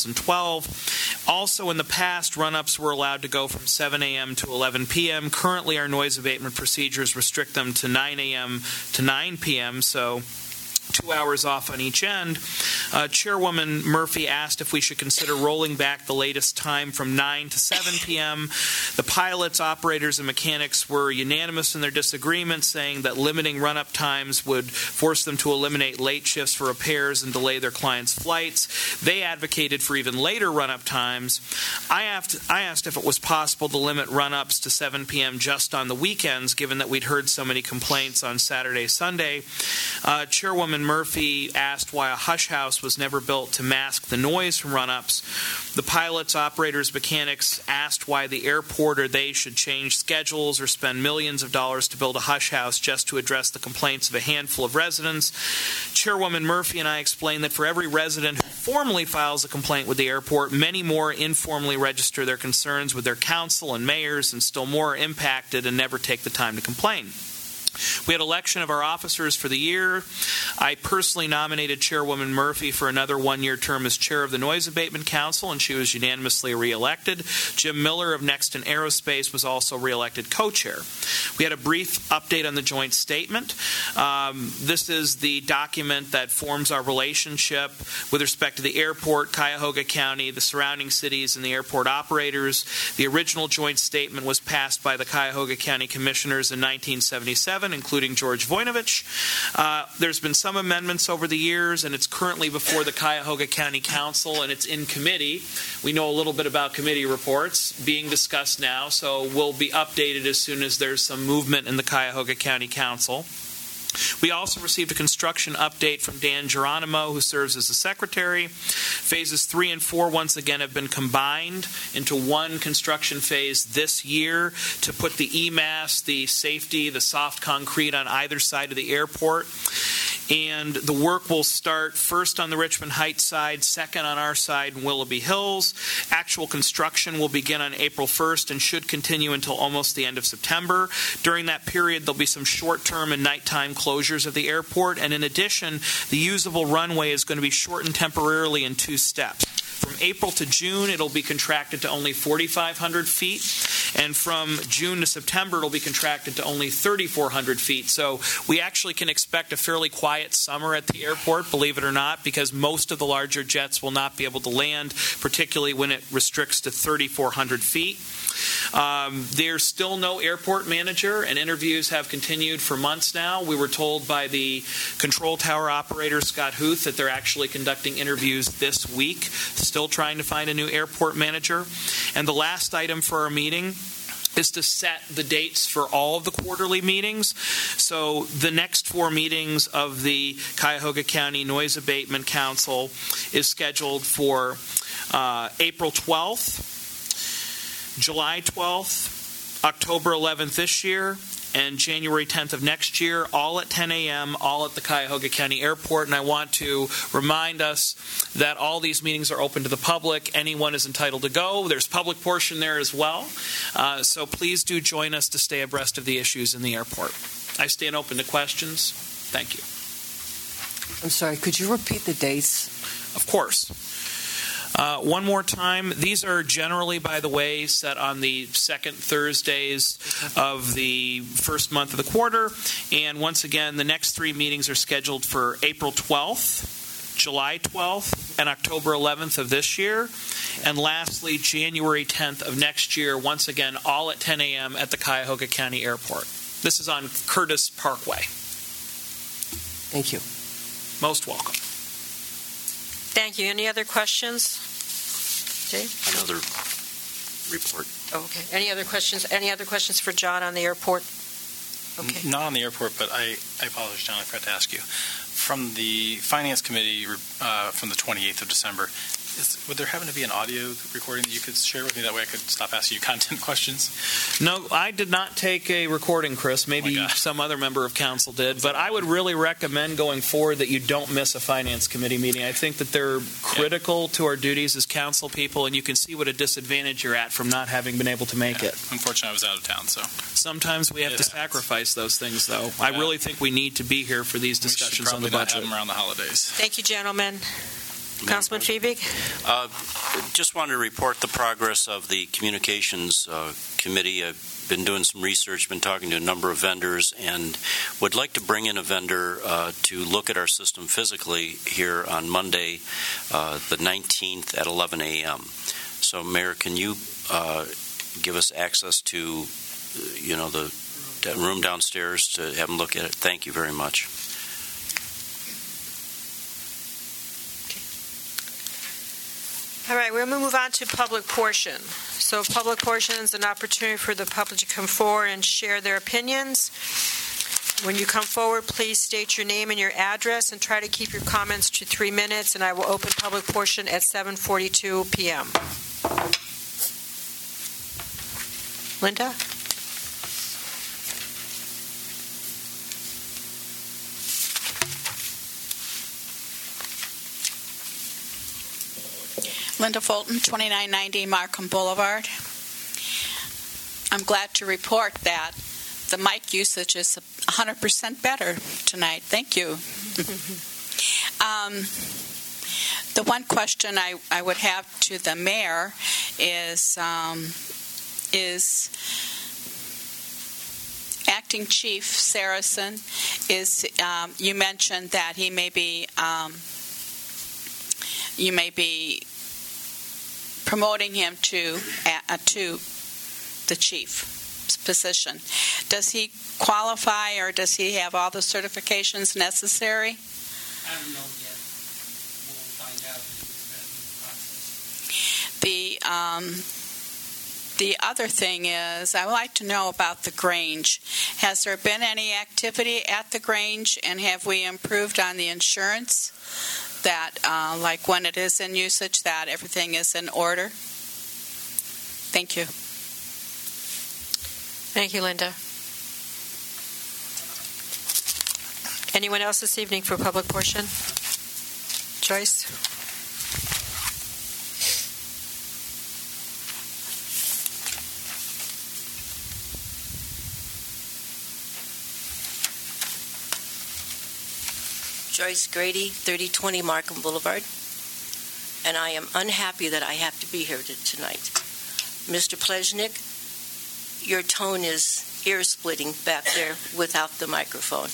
S8: 2012. Also, in the past, run-ups were allowed to go from 7 a.m. to 11 p.m. Currently, our noise abatement procedures restrict them to 9 a.m. to 9 p.m., so 2 hours off on each end. Chairwoman Murphy asked if we should consider rolling back the latest time from 9 to 7 p.m. The pilots, operators, and mechanics were unanimous in their disagreement, saying that limiting run-up times would force them to eliminate late shifts for repairs and delay their clients' flights. They advocated for even later run-up times. I asked if it was possible to limit run-ups to 7 p.m. just on the weekends, given that we'd heard so many complaints on Saturday, Sunday. Chairwoman Murphy asked why a hush house was never built to mask the noise from run-ups. The pilots, operators, mechanics asked why the airport or they should change schedules or spend millions of dollars to build a hush house just to address the complaints of a handful of residents. Chairwoman Murphy and I explained that for every resident who formally files a complaint with the airport, many more informally register their concerns with their council and mayors, and still more are impacted and never take the time to complain. We had election of our officers for the year. I personally nominated Chairwoman Murphy for another one-year term as chair of the Noise Abatement Council, and she was unanimously reelected. Jim Miller of Nexton Aerospace was also reelected co-chair. We had a brief update on the joint statement. This is the document that forms our relationship with respect to the airport, Cuyahoga County, the surrounding cities, and the airport operators. The original joint statement was passed by the Cuyahoga County Commissioners in 1977, including George Voinovich. There's been some amendments over the years, and it's currently before the Cuyahoga County Council, and it's in committee. We know a little bit about committee reports being discussed now, so we'll be updated as soon as there's some movement in the Cuyahoga County Council. We also received a construction update from Dan Geronimo, who serves as the secretary. Phases 3 and 4 once again have been combined into one construction phase this year to put the EMAS, the safety, the soft concrete on either side of the airport. And the work will start first on the Richmond Heights side, second on our side in Willoughby Hills. Actual construction will begin on April 1st and should continue until almost the end of September. During that period, there'll be some short-term and nighttime closures of the airport. And in addition, the usable runway is going to be shortened temporarily in 2 steps. From April to June, it'll be contracted to only 4,500 feet. And from June to September, it'll be contracted to only 3,400 feet. So we actually can expect a fairly quiet summer at the airport, believe it or not, because most of the larger jets will not be able to land, particularly when it restricts to 3,400 feet. There's still no airport manager, and interviews have continued for months now. We were told by the control tower operator, Scott Huth, that they're actually conducting interviews this week, still trying to find a new airport manager. And the last item for our meeting is to set the dates for all of the quarterly meetings. So the next 4 meetings of the Cuyahoga County Noise Abatement Council is scheduled for April 12th, July 12th, October 11th this year, and January 10th of next year, all at 10 a.m., all at the Cuyahoga County Airport. And I want to remind us that all these meetings are open to the public. Anyone is entitled to go. There's public portion there as well. So please do join us to stay abreast of the issues in the airport. I stand open to questions. Thank you.
S6: I'm sorry, could you repeat the dates?
S8: Of course. One more time, these are generally, by the way, set on the second Thursdays of the first month of the quarter. And once again, the next 3 meetings are scheduled for April 12th, July 12th, and October 11th of this year. And lastly, January 10th of next year, once again, all at 10 a.m. at the Cuyahoga County Airport. This is on Curtis Parkway.
S6: Thank you.
S8: Most welcome.
S1: Thank you. Any other questions? Dave?
S4: Another report.
S1: Oh, okay. Any other questions? Any other questions for John on the airport? Okay.
S10: Not on the airport, but I apologize, John, I forgot to ask you. From the Finance Committee from the 28th of December, would there happen to be an audio recording that you could share with me? That way I could stop asking you content questions?
S8: No, I did not take a recording, Chris. Maybe some other member of council did. But I would really recommend going forward that you don't miss a Finance Committee meeting. I think that they're critical to our duties as council people, and you can see what a disadvantage you're at from not having been able to make it.
S10: Unfortunately, I was out of town, so.
S8: Sometimes we have to sacrifice those things, though. I really think we need to be here for these discussions on the budget.
S10: We should probably not have them around the holidays.
S1: Thank you, gentlemen. Councilman Fiebig?
S4: Just wanted to report the progress of the Communications Committee. I've been doing some research, been talking to a number of vendors, and would like to bring in a vendor to look at our system physically here on Monday, the 19th at 11 a.m. So, Mayor, can you give us access to, the room downstairs to have them look at it? Thank you very much.
S1: All right, we're going to move on to public portion. So public portion is an opportunity for the public to come forward and share their opinions. When you come forward, please state your name and your address and try to keep your comments to 3 minutes, and I will open public portion at 7:42 p.m. Linda?
S2: Linda Fulton, 2990 Markham Boulevard. I'm glad to report that the mic usage is 100% better tonight. Thank you. The one question I would have to the mayor is Acting Chief Saracen, you mentioned that he may be you may be promoting him to the chief position. Does he qualify, or does he have all the certifications necessary?
S7: I don't know yet. We'll find out in the process.
S2: The other thing is, I would like to know about the Grange. Has there been any activity at the Grange, and have we improved on the insurance? That, like when it is in usage, that everything is in order? Thank you.
S1: Thank you, Linda. Anyone else this evening for public portion? Joyce?
S6: Joyce Grady, 3020 Markham Boulevard, and I am unhappy that I have to be here tonight. Mr. Plesnik, your tone is ear-splitting back there without the microphone.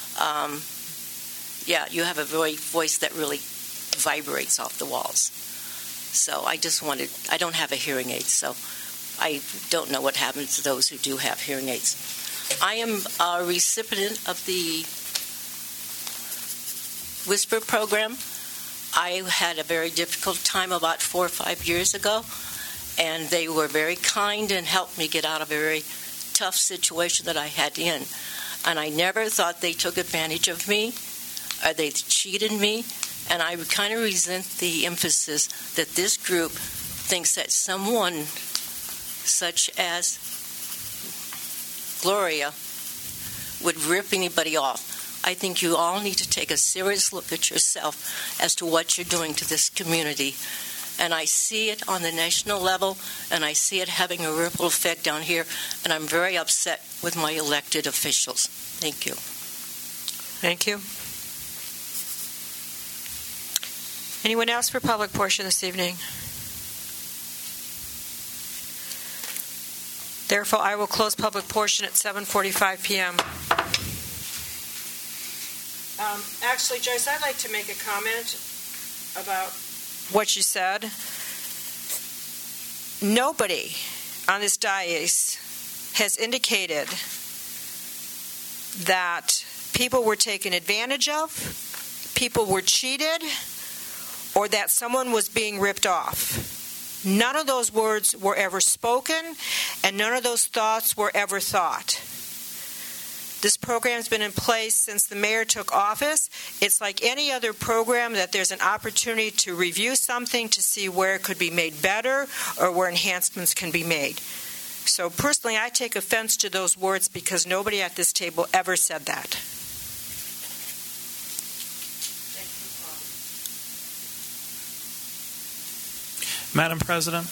S6: You have a voice that really vibrates off the walls. So I don't have a hearing aid, so I don't know what happens to those who do have hearing aids. I am a recipient of the Whisper program. I had a very difficult time about 4 or 5 years ago, and they were very kind and helped me get out of a very tough situation that I had in. And I never thought they took advantage of me or they cheated me, and I kind of resent the emphasis that this group thinks that someone such as Gloria would rip anybody off. I think you all need to take a serious look at yourself as to what you're doing to this community. And I see it on the national level, and I see it having a ripple effect down here, and I'm very upset with my elected officials. Thank you.
S1: Thank you. Anyone else for public portion this evening? Therefore, I will close public portion at 7:45 p.m. Actually, Joyce, I'd like to make a comment about what you said. Nobody on this dais has indicated that people were taken advantage of, people were cheated, or that someone was being ripped off. None of those words were ever spoken, and none of those thoughts were ever thought. This program's been in place since the mayor took office. It's like any other program that there's an opportunity to review something to see where it could be made better or where enhancements can be made. So personally, I take offense to those words because nobody at this table ever said that.
S8: Madam President,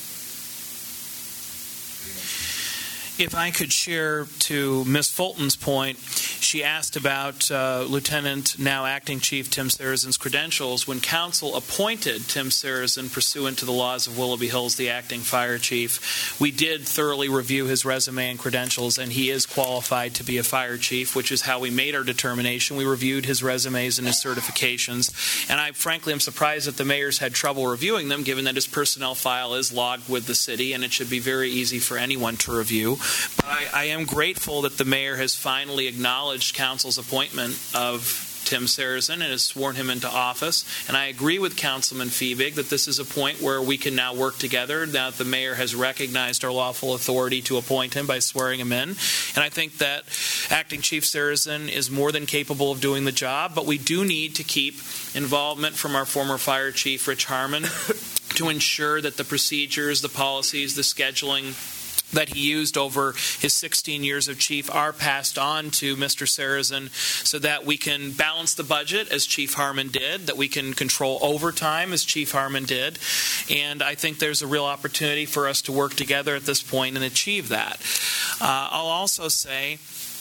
S8: if I could share to Ms. Fulton's point, she asked about Lieutenant, now Acting Chief Tim Sarazen's credentials. When Council appointed Tim Sarazen pursuant to the laws of Willoughby Hills, the Acting Fire Chief, we did thoroughly review his resume and credentials, and he is qualified to be a fire chief, which is how we made our determination. We reviewed his resumes and his certifications, and I frankly am surprised that the mayor's had trouble reviewing them, given that his personnel file is logged with the city, and it should be very easy for anyone to review. But I am grateful that the mayor has finally acknowledged Council's appointment of Tim Sarazen and has sworn him into office. And I agree with Councilman Fiebig that this is a point where we can now work together now that the mayor has recognized our lawful authority to appoint him by swearing him in. And I think that Acting Chief Sarazen is more than capable of doing the job, but we do need to keep involvement from our former Fire Chief, Rich Harmon, to ensure that the procedures, the policies, the scheduling that he used over his 16 years of chief are passed on to Mr. Sarazen so that we can balance the budget as Chief Harmon did, that we can control overtime as Chief Harmon did, and I think there's a real opportunity for us to work together at this point and achieve that. I'll also say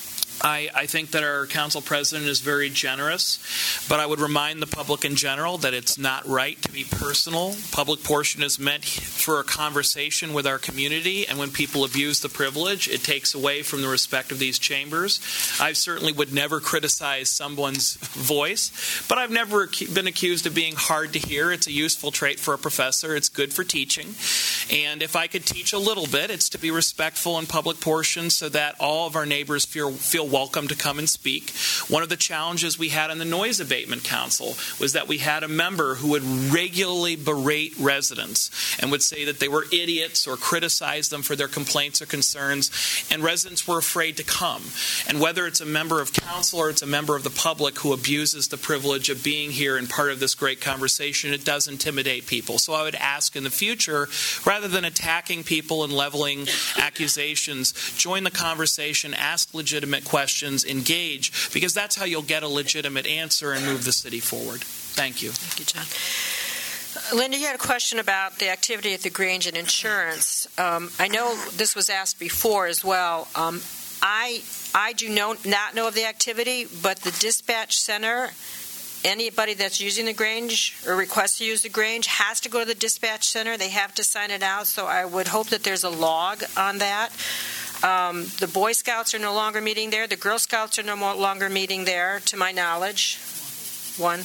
S8: I think that our council president is very generous, but I would remind the public in general that it's not right to be personal. Public portion is meant for a conversation with our community, and when people abuse the privilege, it takes away from the respect of these chambers. I certainly would never criticize someone's voice, but I've never been accused of being hard to hear. It's a useful trait for a professor. It's good for teaching. And if I could teach a little bit, it's to be respectful in public portion so that all of our neighbors feel welcome to come and speak. One of the challenges we had in the Noise Abatement Council was that we had a member who would regularly berate residents and would say that they were idiots or criticize them for their complaints or concerns, and residents were afraid to come. And whether it's a member of council or it's a member of the public who abuses the privilege of being here and part of this great conversation, it does intimidate people. So I would ask in the future, rather than attacking people and leveling accusations, join the conversation, ask legitimate questions, engage, because that's how you'll get a legitimate answer and move the city forward. Thank you. Thank you,
S1: John. Linda, you had a question about the activity at the Grange and insurance. I know this was asked before as well. I do not know of the activity, but the dispatch center, anybody that's using the Grange or requests to use the Grange has to go to the dispatch center. They have to sign it out, so I would hope that there's a log on that. The Boy Scouts are no longer meeting there. The Girl Scouts are no longer meeting there, to my knowledge. One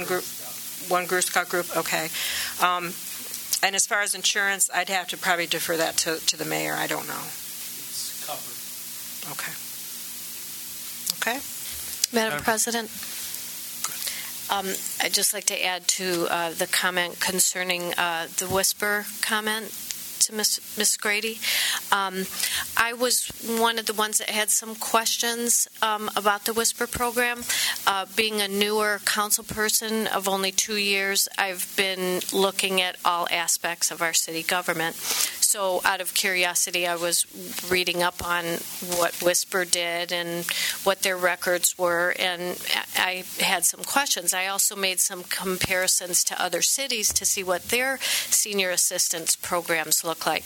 S1: Girl Scout group, okay. And as far as insurance, I'd have to probably defer that to the mayor. I don't know.
S7: It's covered.
S1: Okay.
S11: Madam President, I'd just like to add to the comment concerning the whisper comment to Ms. Grady. I was one of the ones that had some questions about the whisper program. Being a newer council person of only 2 years, I've been looking at all aspects of our city government. So out of curiosity, I was reading up on what Whisper did and what their records were, and I had some questions. I also made some comparisons to other cities to see what their senior assistance programs look like.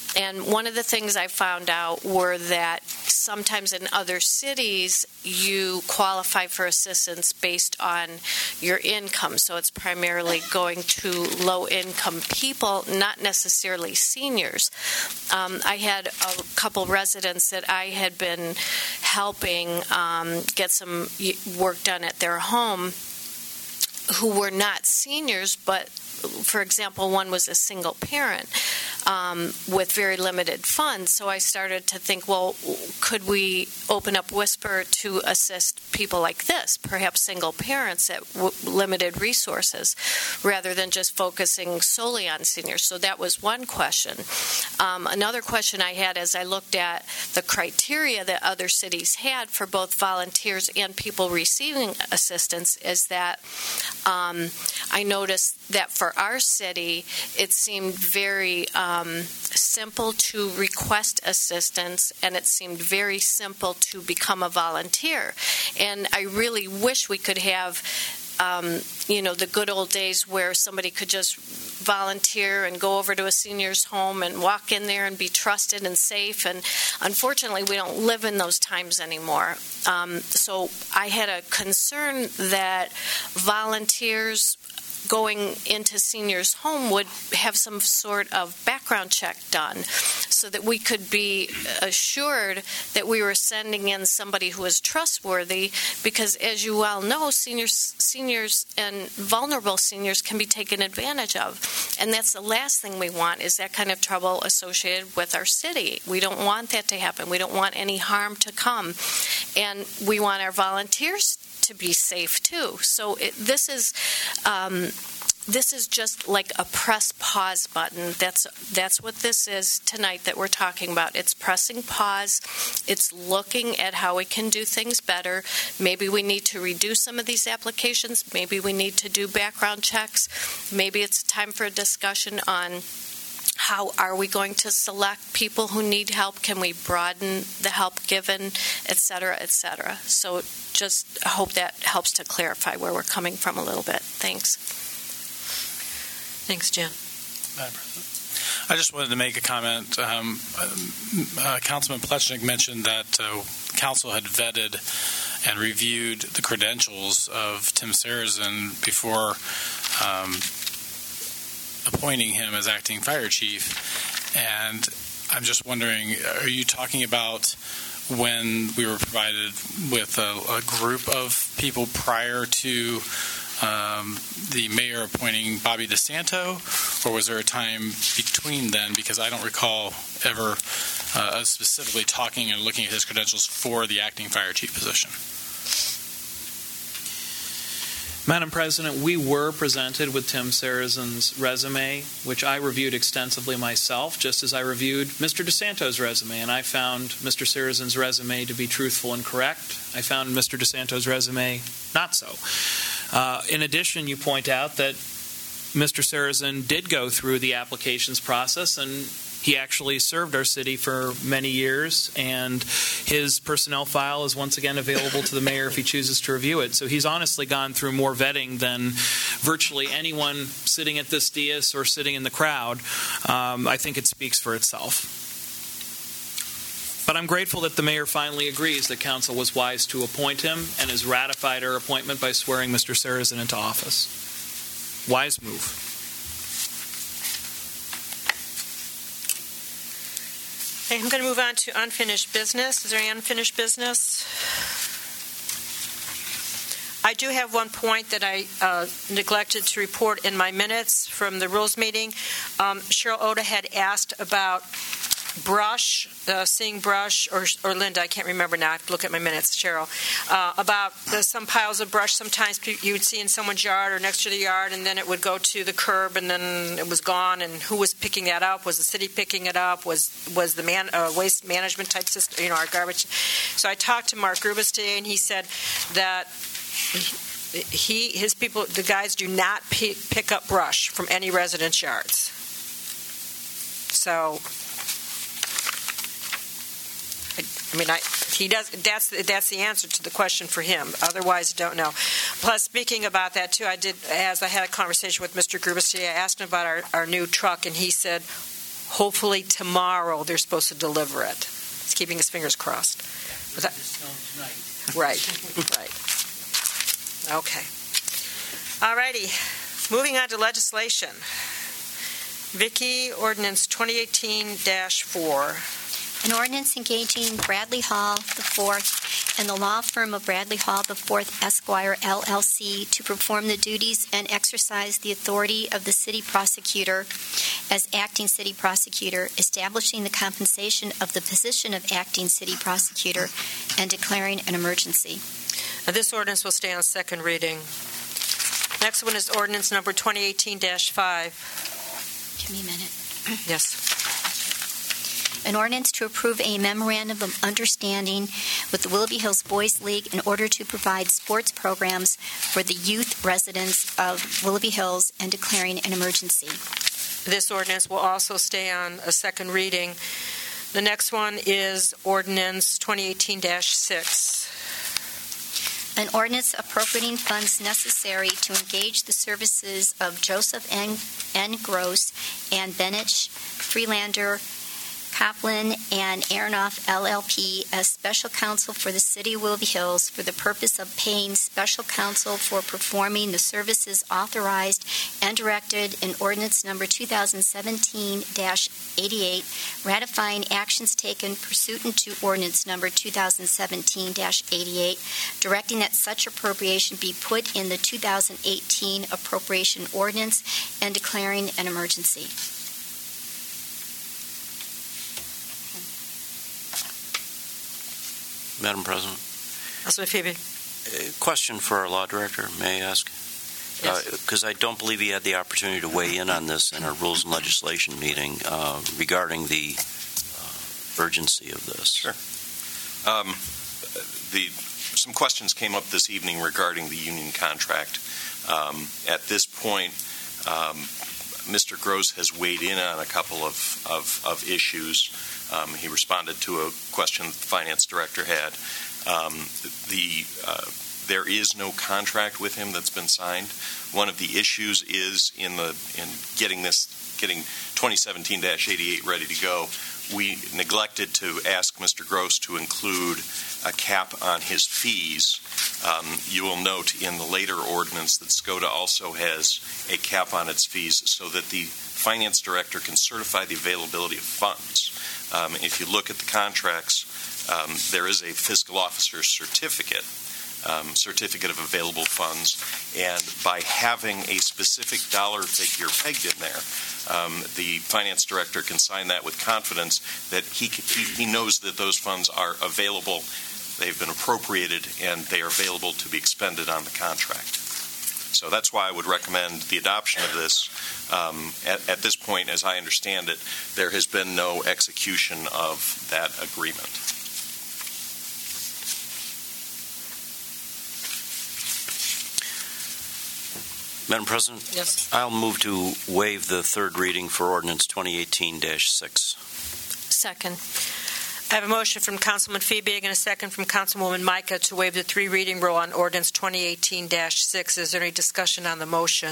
S11: And one of the things I found out were that sometimes in other cities you qualify for assistance based on your income. So it's primarily going to low-income people, not necessarily seniors. I had a couple residents that I had been helping get some work done at their home who were not seniors, but for example, one was a single parent with very limited funds. So I started to think, well, could we open up Whisper to assist people like this, perhaps single parents at limited resources, rather than just focusing solely on seniors? So that was one question. Another question I had as I looked at the criteria that other cities had for both volunteers and people receiving assistance is that I noticed that for our city, it seemed very simple to request assistance, and it seemed very simple to become a volunteer. And I really wish we could have, the good old days where somebody could just volunteer and go over to a senior's home and walk in there and be trusted and safe. And unfortunately, we don't live in those times anymore. So I had a concern that volunteers going into seniors' home would have some sort of background check done so that we could be assured that we were sending in somebody who is trustworthy, because as you well know, seniors and vulnerable seniors can be taken advantage of. And that's the last thing we want, is that kind of trouble associated with our city. We don't want that to happen. We don't want any harm to come. And we want our volunteers to be safe too. So this is just like a press pause button. That's what this is tonight that we're talking about. It's pressing pause. It's looking at how we can do things better. Maybe we need to reduce some of these applications. Maybe we need to do background checks. Maybe it's time for a discussion on how are we going to select people who need help? Can we broaden the help given, et cetera, et cetera? So just hope that helps to clarify where we're coming from a little bit. Thanks.
S1: Thanks, Jan.
S10: Madam President, I just wanted to make a comment. Councilman Plechnik mentioned that council had vetted and reviewed the credentials of Tim Sarazin before appointing him as acting fire chief. And I'm just wondering, are you talking about when we were provided with a group of people prior to the mayor appointing Bobby DeSanto, or was there a time between then? Because I don't recall ever specifically talking and looking at his credentials for the acting fire chief position.
S8: Madam President, we were presented with Tim Sarazin's resume, which I reviewed extensively myself, just as I reviewed Mr. DeSanto's resume, and I found Mr. Sarazin's resume to be truthful and correct. I found Mr. DeSanto's resume not so. In addition, you point out that Mr. Sarazin did go through the applications process, and he actually served our city for many years, and his personnel file is once again available to the mayor if he chooses to review it. So he's honestly gone through more vetting than virtually anyone sitting at this dais or sitting in the crowd. I think it speaks for itself. But I'm grateful that the mayor finally agrees that council was wise to appoint him and has ratified our appointment by swearing Mr. Sarazin into office. Wise move.
S1: Okay, I'm going to move on to unfinished business. Is there any unfinished business? I do have one point that I neglected to report in my minutes from the rules meeting. Cheryl Oda had asked about brush, seeing brush, or Linda, I can't remember now, I have to look at my minutes, Cheryl, about some piles of brush sometimes you would see in someone's yard or next to the yard, and then it would go to the curb, and then it was gone, and who was picking that up? Was the city picking it up? Was the waste management type system, our garbage? So I talked to Mark Grubus today, and he said that his people, the guys, do not pick up brush from any residents' yards. So he does. That's the answer to the question for him. Otherwise, I don't know. Plus, speaking about that too, as I had a conversation with Mr. Grubus today, I asked him about our new truck, and he said, hopefully tomorrow they're supposed to deliver it. He's keeping his fingers crossed. Right. Okay. All righty. Moving on to legislation. Vicki, ordinance 2018-4.
S3: An ordinance engaging Bradley Hall IV and the law firm of Bradley Hall IV Esquire LLC to perform the duties and exercise the authority of the city prosecutor as acting city prosecutor, establishing the compensation of the position of acting city prosecutor, and declaring an emergency.
S1: This ordinance will stay on second reading. Next one is ordinance number 2018-5.
S3: Give me a minute.
S1: Yes.
S3: An ordinance to approve a memorandum of understanding with the Willoughby Hills Boys League in order to provide sports programs for the youth residents of Willoughby Hills and declaring an emergency.
S1: This ordinance will also stay on a second reading. The next one is ordinance 2018-6.
S3: An ordinance appropriating funds necessary to engage the services of Joseph N. Gross and Benich Freelander, Kaplan, and Aronoff LLP as special counsel for the City of Willoughby Hills for the purpose of paying special counsel for performing the services authorized and directed in Ordinance Number 2017-88, ratifying actions taken pursuant to Ordinance Number 2017-88, directing that such appropriation be put in the 2018 appropriation ordinance, and declaring an emergency.
S4: Madam President,
S1: Councilman Phoebe.
S4: question for our law director, may I ask?
S1: Yes.
S4: Because I don't believe he had the opportunity to weigh in on this in our Rules and Legislation meeting regarding the urgency of this.
S5: Sure. Some questions came up this evening regarding the union contract. At this point, Mr. Gross has weighed in on a couple of issues. He responded to a question the finance director had. There is no contract with him that's been signed. One of the issues is in getting 2017-88 ready to go. We neglected to ask Mr. Gross to include a cap on his fees. You will note in the later ordinance that SCOTA also has a cap on its fees so that the finance director can certify the availability of funds. If you look at the contracts, there is a fiscal officer's certificate of available funds, and by having a specific dollar figure pegged in there, the finance director can sign that with confidence that he knows that those funds are available, they've been appropriated, and they are available to be expended on the contract. So that's why I would recommend the adoption of this. At this point, as I understand it, there has been no execution of that agreement.
S4: Madam President?
S1: Yes.
S4: I'll move to waive the third reading for Ordinance 2018-6.
S11: Second.
S1: I have a motion from Councilman Feebig and a second from Councilwoman Micah to waive the three-reading rule on Ordinance 2018-6. Is there any discussion on the motion?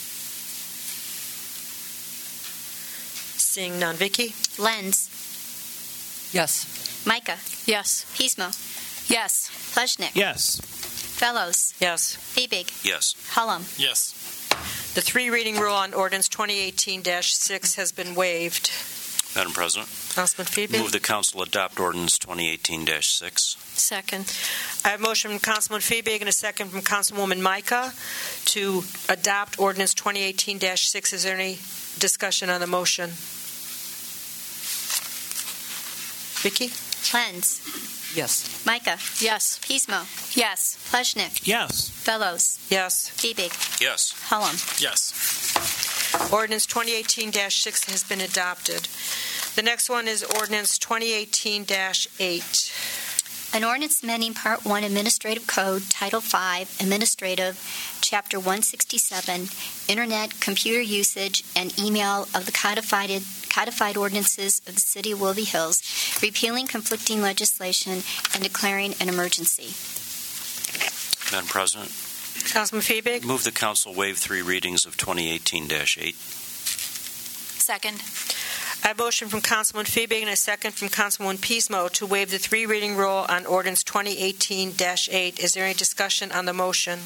S1: Seeing none. Vicki?
S3: Lenz.
S7: Yes.
S3: Micah.
S11: Yes.
S3: Pismo.
S11: Yes.
S3: Pleshnik.
S8: Yes.
S3: Fellows.
S1: Yes.
S3: Feebig.
S4: Yes.
S3: Hullum.
S10: Yes.
S1: The three-reading rule on Ordinance 2018-6 has been waived.
S4: Madam President?
S1: Councilman Feebig?
S4: Move the council adopt Ordinance 2018-6.
S11: Second.
S1: I have a motion from Councilman Feebig and a second from Councilwoman Micah to adopt Ordinance 2018-6. Is there any discussion on the motion? Vicki?
S3: Lenz.
S7: Yes.
S3: Micah.
S11: Yes.
S3: Pismo.
S11: Yes.
S3: Pleshnik.
S8: Yes.
S3: Fellows.
S1: Yes.
S3: Feebig.
S4: Yes.
S3: Hullum.
S10: Yes.
S1: Ordinance 2018-6 has been adopted. The next one is Ordinance 2018-8.
S3: An ordinance amending Part 1 Administrative Code, Title 5, Administrative, Chapter 167, Internet, Computer Usage, and Email of the codified ordinances of the City of Willoughby Hills, repealing conflicting legislation and declaring an emergency.
S4: Madam President?
S1: Councilman Feebig?
S4: Move the council waive three readings of 2018-8.
S11: Second.
S1: I have a motion from Councilman Fiebig and a second from Councilwoman Pismo to waive the three reading rule on ordinance 2018-8. Is there any discussion on the motion?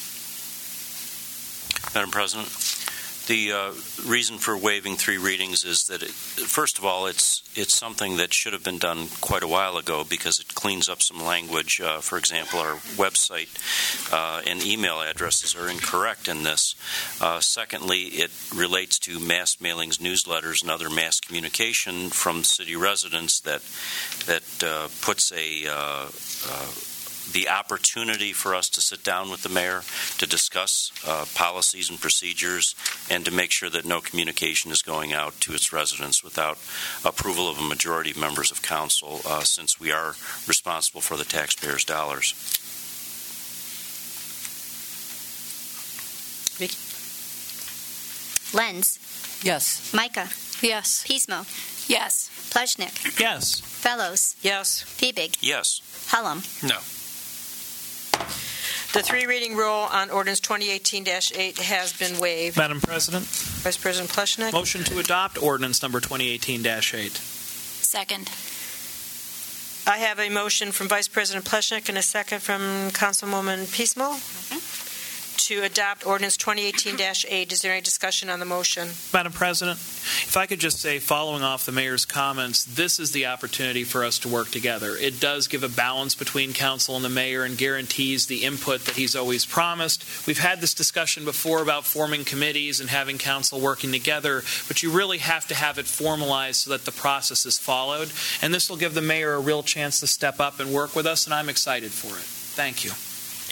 S4: Madam President, the reason for waiving three readings is that, first of all, it's something that should have been done quite a while ago because it cleans up some language. For example, our website and email addresses are incorrect in this. Secondly, it relates to mass mailings, newsletters, and other mass communication from city residents that puts the opportunity for us to sit down with the mayor to discuss policies and procedures and to make sure that no communication is going out to its residents without approval of a majority of members of council, since we are responsible for the taxpayers' dollars.
S1: Vicki?
S3: Lenz.
S12: Yes.
S3: Micah.
S11: Yes.
S3: Pismo.
S12: Yes.
S3: Pleshnik.
S8: Yes.
S3: Fellows.
S1: Yes.
S3: Fiebig.
S4: Yes.
S3: Hullum.
S10: No.
S1: The three reading rule on ordinance 2018-8 has been waived.
S8: Madam President,
S1: Vice President Pleshnik?
S8: motion to adopt ordinance number 2018-8.
S12: Second.
S1: I have a motion from Vice President Pleshnik and a second from Councilwoman Pismo to adopt ordinance 2018-8. Is there any discussion on the motion?
S8: Madam President, if I could just say, following off the mayor's comments, this is the opportunity for us to work together. It does give a balance between council and the mayor and guarantees the input that he's always promised. We've had this discussion before about forming committees and having council working together, but you really have to have it formalized so that the process is followed. And this will give the mayor a real chance to step up and work with us, and I'm excited for it. Thank you.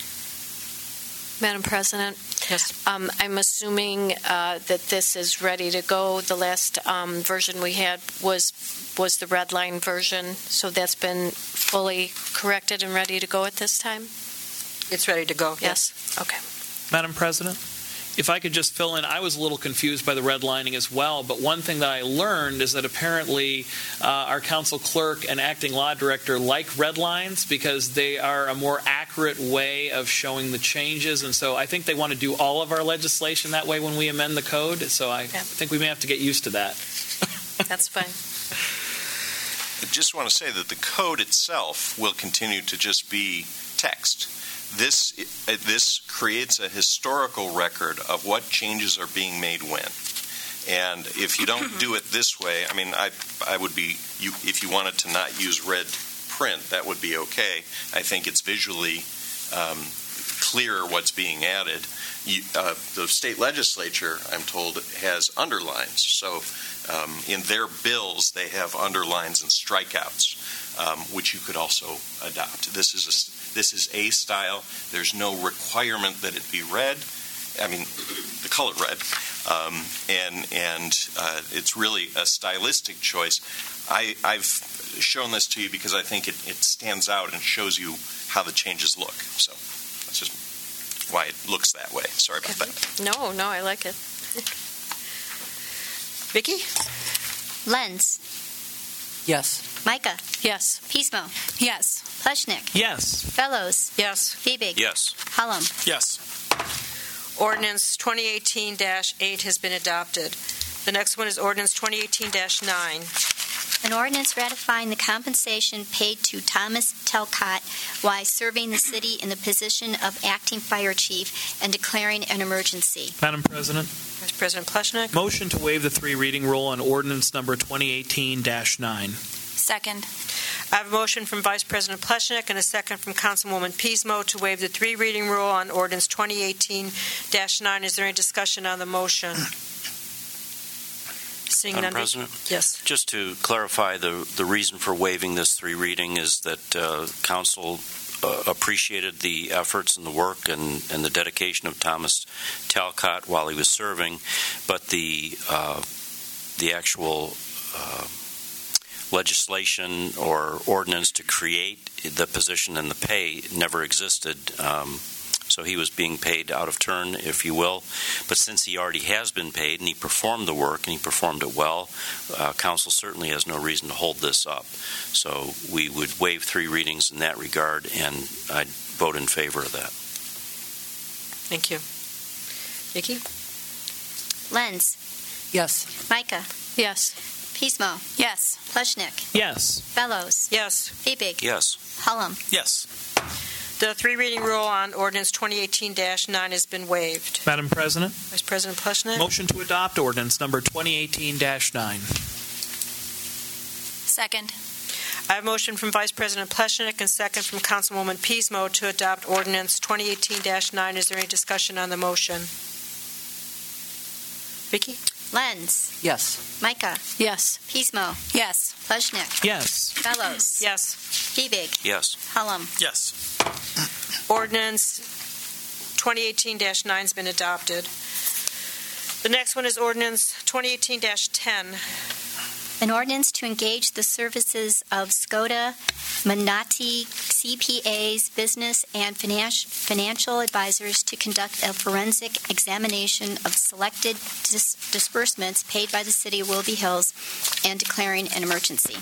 S11: Madam President?
S1: Yes.
S11: I'm assuming that this is ready to go. The last version we had was the red line version, so that's been fully corrected and ready to go at this time?
S1: It's ready to go.
S11: Yes. Okay.
S8: Madam President, if I could just fill in, I was a little confused by the redlining as well, but one thing that I learned is that apparently our council clerk and acting law director like red lines because they are a more accurate way of showing the changes, and so I think they want to do all of our legislation that way when we amend the code, so I think we may have to get used to that.
S11: That's fine.
S5: I just want to say that the code itself will continue to just be text. This creates a historical record of what changes are being made when. And if you don't do it this way, I mean, I would be, if you wanted to not use red print, that would be okay. I think it's visually clear what's being added. The state legislature, I'm told, has underlines. So in their bills, they have underlines and strikeouts, which you could also adopt. This is a style. There's no requirement that it be red. I mean, the color red. And it's really a stylistic choice. I've shown this to you because I think it stands out and shows you how the changes look. So that's just why it looks that way. Sorry about that.
S11: No, I like it.
S1: Vicki?
S3: Lenz.
S12: Yes.
S3: Micah.
S11: Yes.
S3: Pismo.
S12: Yes.
S3: Pleshnik.
S8: Yes.
S3: Fellows.
S1: Yes.
S3: Fiebig.
S4: Yes.
S3: Hullum.
S10: Yes.
S1: Ordinance 2018-8 has been adopted. The next one is ordinance 2018-9.
S3: An ordinance ratifying the compensation paid to Thomas Telcott while serving the city in the position of acting fire chief and declaring an emergency.
S8: Madam President,
S1: Vice President Pleshnik?
S8: motion to waive the three reading rule on ordinance number 2018-9.
S12: Second.
S1: I have a motion from Vice President Pleshnik and a second from Councilwoman Pismo to waive the three reading rule on ordinance 2018-9. Is there any discussion on the motion? Seeing
S4: Madam
S1: none.
S4: President?
S1: Yes.
S4: Just to clarify, the reason for waiving this three reading is that council appreciated the efforts and the work and the dedication of Thomas Talcott while he was serving, but the actual legislation or ordinance to create the position and the pay never existed. So he was being paid out of turn, if you will. But since he already has been paid and he performed the work and he performed it well, council certainly has no reason to hold this up. So we would waive three readings in that regard, and I'd vote in favor of that.
S1: Thank you. Vicki?
S3: Lenz.
S12: Yes.
S3: Micah.
S11: Yes.
S3: Pismo.
S12: Yes.
S3: Pleshnik.
S8: Yes.
S3: Fellows.
S1: Yes.
S3: Fiebig.
S4: Yes.
S3: Hullum.
S10: Yes.
S1: The three reading rule on ordinance 2018-9 has been waived.
S8: Madam President,
S1: Vice President Pleshnik.
S8: motion to adopt ordinance number 2018-9.
S12: Second.
S1: I have a motion from Vice President Pleshnik and second from Councilwoman Pismo to adopt ordinance 2018-9. Is there any discussion on the motion? Vicki?
S3: Lenz.
S7: Yes.
S3: Micah.
S11: Yes.
S3: Pismo.
S12: Yes.
S3: Pleshnik.
S8: Yes.
S3: Fellows.
S1: Yes.
S3: Fiebig.
S4: Yes.
S3: Hullum.
S10: Yes.
S1: Ordinance 2018-9 has been adopted. The next one is ordinance 2018-10.
S3: An ordinance to engage the services of Skoda Manati CPAs, business and financial advisors to conduct a forensic examination of selected disbursements paid by the City of Willoughby Hills and declaring an emergency.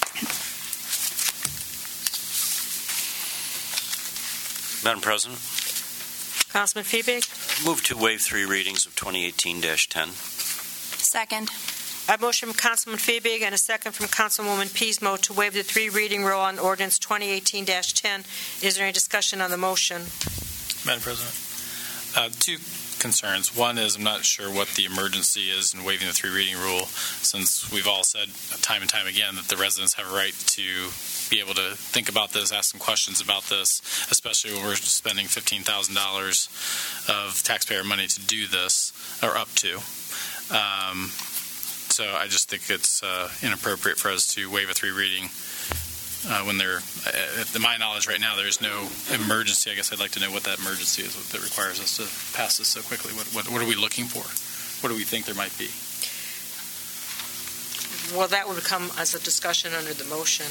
S4: Madam President,
S1: Councilman Fiebig?
S4: move to waive three readings of 2018-10.
S12: Second.
S1: I have a motion from Councilman Fiebig and a second from Councilwoman Pismo to waive the three reading rule on ordinance 2018-10. Is there any discussion on the motion?
S10: Madam President, two concerns. One is I'm not sure what the emergency is in waiving the three reading rule, since we've all said time and time again that the residents have a right to be able to think about this, ask some questions about this, especially when we're spending $15,000 of taxpayer money to do this, or up to. So I just think it's inappropriate for us to waive a three reading when there, to my knowledge right now, there's no emergency. I guess I'd like to know what that emergency is that requires us to pass this so quickly. What are we looking for? What do we think there might be?
S1: Well, that would come as a discussion under the motion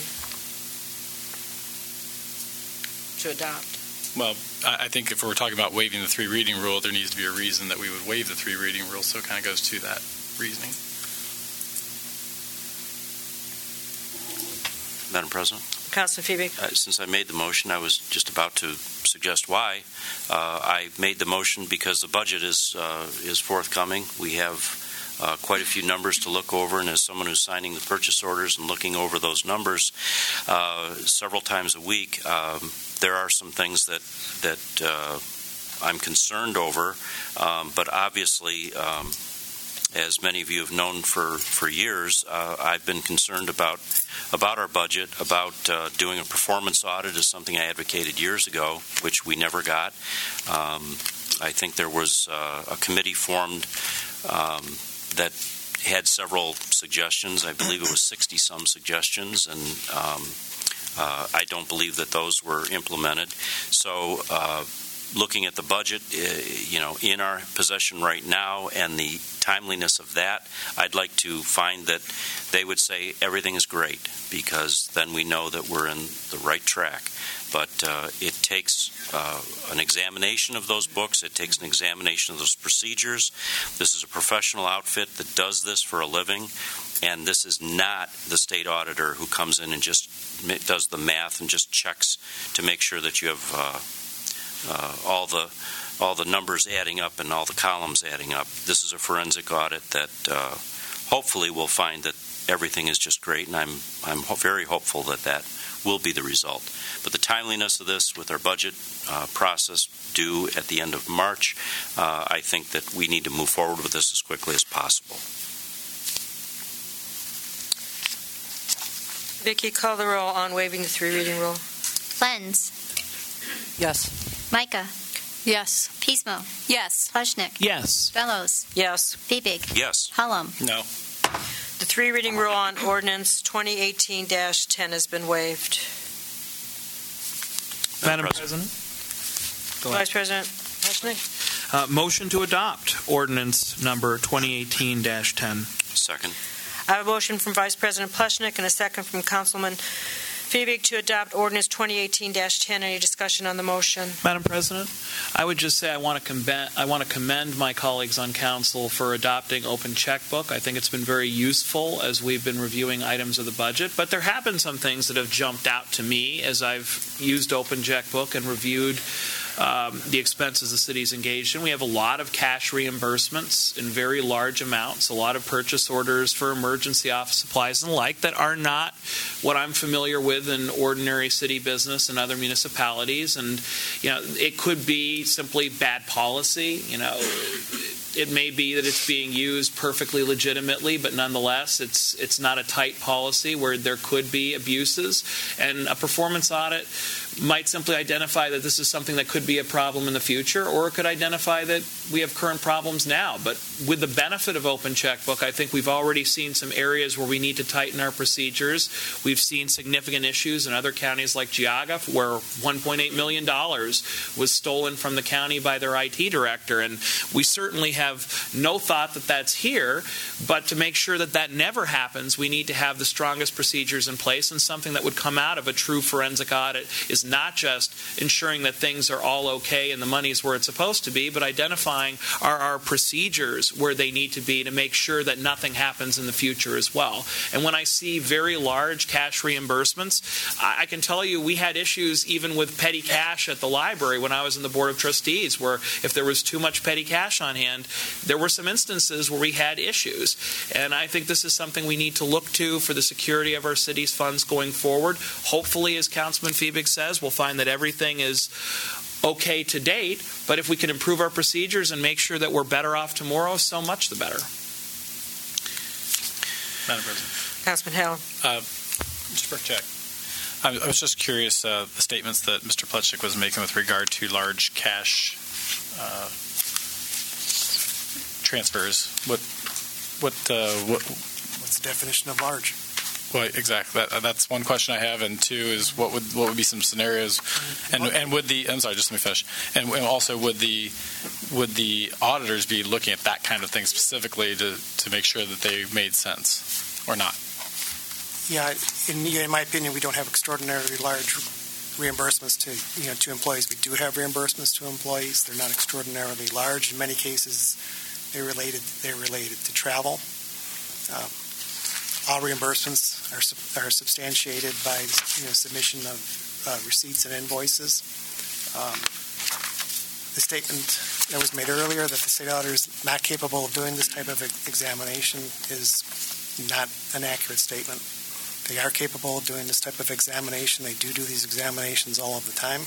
S1: to adopt.
S10: Well, I think if we're talking about waiving the three reading rule, there needs to be a reason that we would waive the three reading rule, so it kind of goes to that reasoning.
S4: Madam President?
S1: Councilman Fiebig?
S4: Since I made the motion, I was just about to suggest why. I made the motion because the budget is forthcoming. We have quite a few numbers to look over, and as someone who's signing the purchase orders and looking over those numbers several times a week, there are some things that I'm concerned over, but obviously, as many of you have known for years, I've been concerned about our budget, about doing a performance audit is something I advocated years ago, which we never got. I think there was a committee formed that had several suggestions. I believe it was 60-some suggestions, and I don't believe that those were implemented. So looking at the budget, in our possession right now and the timeliness of that, I'd like to find that they would say everything is great, because then we know that we're in the right track. But it takes an examination of those books. It takes an examination of those procedures. This is a professional outfit that does this for a living, and this is not the state auditor who comes in and just does the math and just checks to make sure that you have all the numbers adding up and all the columns adding up. This is a forensic audit that hopefully will find that everything is just great, and I'm very hopeful that will be the result. But the timeliness of this with our budget process due at the end of March, I think that we need to move forward with this as quickly as possible.
S1: Vicki, call the roll on waiving the three reading rule.
S3: Lenz.
S7: Yes.
S3: Micah.
S11: Yes.
S3: Pismo.
S12: Yes.
S3: Pleshnik.
S8: Yes.
S3: Fellows.
S1: Yes.
S3: Fiebig.
S4: Yes.
S3: Hullum.
S10: No.
S1: The three reading rule on ordinance 2018-10 has been waived.
S8: Madam President? Go ahead.
S1: Vice President Pleshnik?
S8: Motion to adopt ordinance number 2018-10.
S4: Second.
S1: I have a motion from Vice President Pleshnik and a second from Councilman Fiebig to adopt ordinance 2018-10. Any discussion on the motion?
S8: Madam President, I would just say I want to commend my colleagues on council for adopting Open Checkbook. I think it's been very useful as we've been reviewing items of the budget, but there have been some things that have jumped out to me as I've used Open Checkbook and reviewed the expenses the city's engaged in. We have a lot of cash reimbursements in very large amounts, a lot of purchase orders for emergency office supplies and the like that are not what I'm familiar with in ordinary city business and other municipalities. And, it could be simply bad policy. It may be that it's being used perfectly legitimately, but nonetheless, it's not a tight policy where there could be abuses. And a performance audit might simply identify that this is something that could be a problem in the future, or it could identify that we have current problems now. But with the benefit of Open Checkbook, I think we've already seen some areas where we need to tighten our procedures. We've seen significant issues in other counties like Geauga, where $1.8 million was stolen from the county by their IT director. And we certainly have no thought that that's here, but to make sure that that never happens, we need to have the strongest procedures in place. And something that would come out of a true forensic audit is not just ensuring that things are all okay and the money's where it's supposed to be, but identifying our procedures where they need to be to make sure that nothing happens in the future as well. And when I see very large cash reimbursements, I can tell you we had issues even with petty cash at the library when I was in the Board of Trustees, where if there was too much petty cash on hand, there were some instances where we had issues. And I think this is something we need to look to for the security of our city's funds going forward. Hopefully, as Councilman Fiebig says, we'll find that everything is okay to date, but if we can improve our procedures and make sure that we're better off tomorrow, so much the better.
S10: Madam President.
S1: Councilman Howell.
S10: Mr. Burkcheck, I was just curious, the statements that Mr. Plutchik was making with regard to large cash transfers. What's
S13: the definition of large?
S10: Well, exactly. That's one question I have, and two is what would be some scenarios, and would the I'm sorry, just let me finish. And also would the auditors be looking at that kind of thing specifically to make sure that they made sense or not?
S13: Yeah, in my opinion, we don't have extraordinarily large reimbursements to employees. We do have reimbursements to employees. They're not extraordinarily large. In many cases, they're related to travel. All reimbursements are substantiated by submission of receipts and invoices. The statement that was made earlier that the state auditor is not capable of doing this type of examination is not an accurate statement. They are capable of doing this type of examination. They do these examinations all of the time.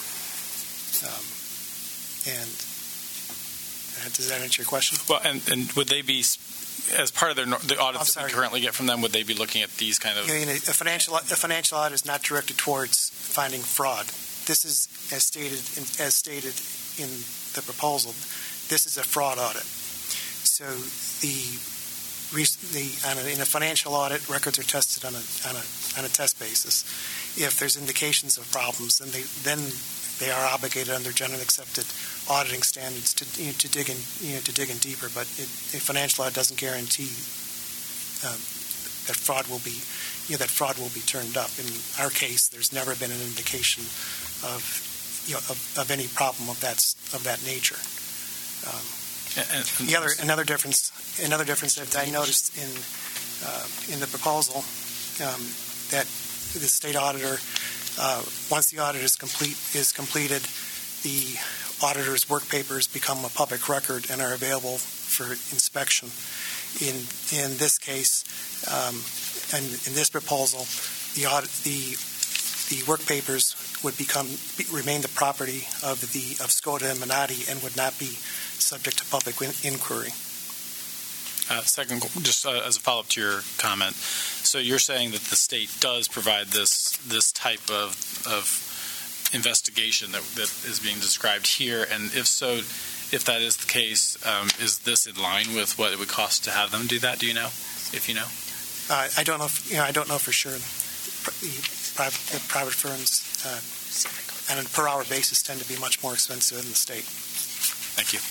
S13: And does that answer your question?
S10: Well, and would they be, as part of the audits that we currently get from them, would they be looking at these kind of?
S13: A financial audit is not directed towards finding fraud. This is, as stated in the proposal, this is a fraud audit. So in a financial audit, records are tested on a test basis. If there's indications of problems, then they are obligated under generally accepted auditing standards to dig in deeper. But a financial audit doesn't guarantee that fraud will be turned up. In our case, there's never been an indication of any problem of that nature. Another difference that I noticed in the proposal that the state auditor, once the audit is completed, the auditor's work papers become a public record and are available for inspection. In this case, and in this proposal, the work papers would remain the property of Skoda and Minotti and would not be subject to public inquiry.
S10: Second, just as a follow-up to your comment, so you're saying that the state does provide this type of investigation that is being described here, and if so, if that is the case, is this in line with what it would cost to have them do that? Do you know? If you know,
S13: I don't know. I don't know for sure. The private firms on a per-hour basis tend to be much more expensive than the state.
S10: Thank you.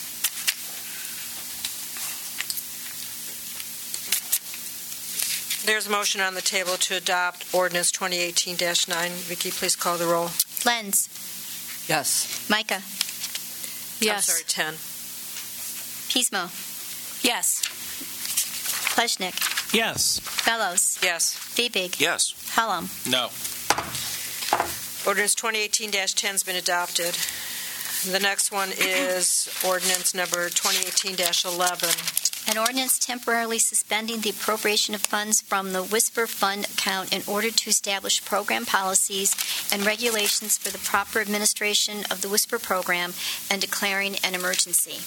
S1: There's a motion on the table to adopt Ordinance 2018-9. Vicki, please call the roll.
S3: Lenz.
S12: Yes.
S3: Micah.
S11: Yes.
S1: I'm sorry, 10.
S3: Pismo.
S12: Yes.
S3: Pleshnik.
S8: Yes.
S3: Fellows.
S1: Yes.
S3: Fiebig.
S4: Yes.
S3: Hallam.
S10: No.
S1: Ordinance 2018-10 has been adopted. The next one is ordinance number 2018-11.
S3: An ordinance temporarily suspending the appropriation of funds from the Whisper Fund account in order to establish program policies and regulations for the proper administration of the Whisper program and declaring an emergency.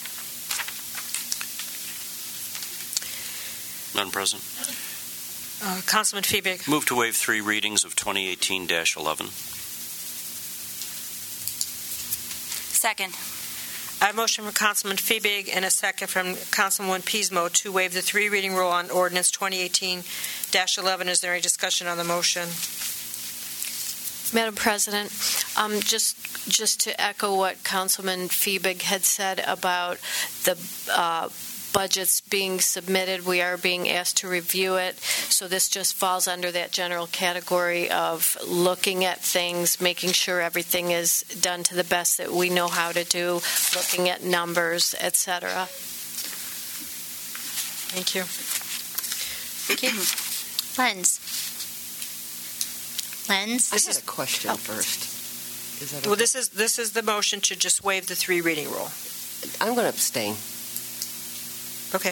S4: Madam President.
S1: Councilman Fiebig.
S4: Move to waive 3 readings of 2018-11.
S12: Second.
S1: I have a motion from Councilman Fiebig and a second from Councilwoman Pismo to waive the 3 reading rule on ordinance 2018-11. Is there any discussion on the motion?
S11: Madam President, just to echo what Councilman Fiebig had said about the budgets being submitted, we are being asked to review it. So this just falls under that general category of looking at things, making sure everything is done to the best that we know how to do, looking at numbers, etc.
S1: Thank you.
S3: Vicki? Lenz.
S14: I had a question first. Is that okay?
S1: Well, this is the motion to just waive the 3 reading rule.
S14: I'm going to abstain.
S1: Okay.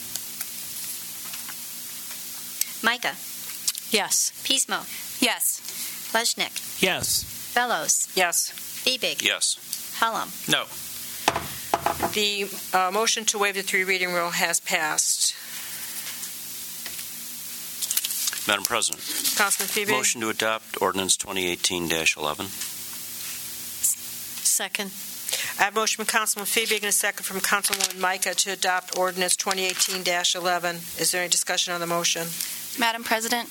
S3: Micah?
S11: Yes.
S3: Pismo?
S12: Yes.
S3: Pleshnik?
S8: Yes.
S3: Fellows?
S1: Yes.
S3: Fiebig?
S4: Yes.
S3: Hallam?
S10: No.
S1: The motion to waive the 3 reading rule has passed.
S4: Madam President.
S1: Councilman Fiebig.
S4: Motion to adopt ordinance 2018-11.
S11: Second.
S1: I have a motion from Councilman Fiebig and a second from Councilwoman Micah to adopt ordinance 2018-11. Is there any discussion on the motion?
S15: Madam President,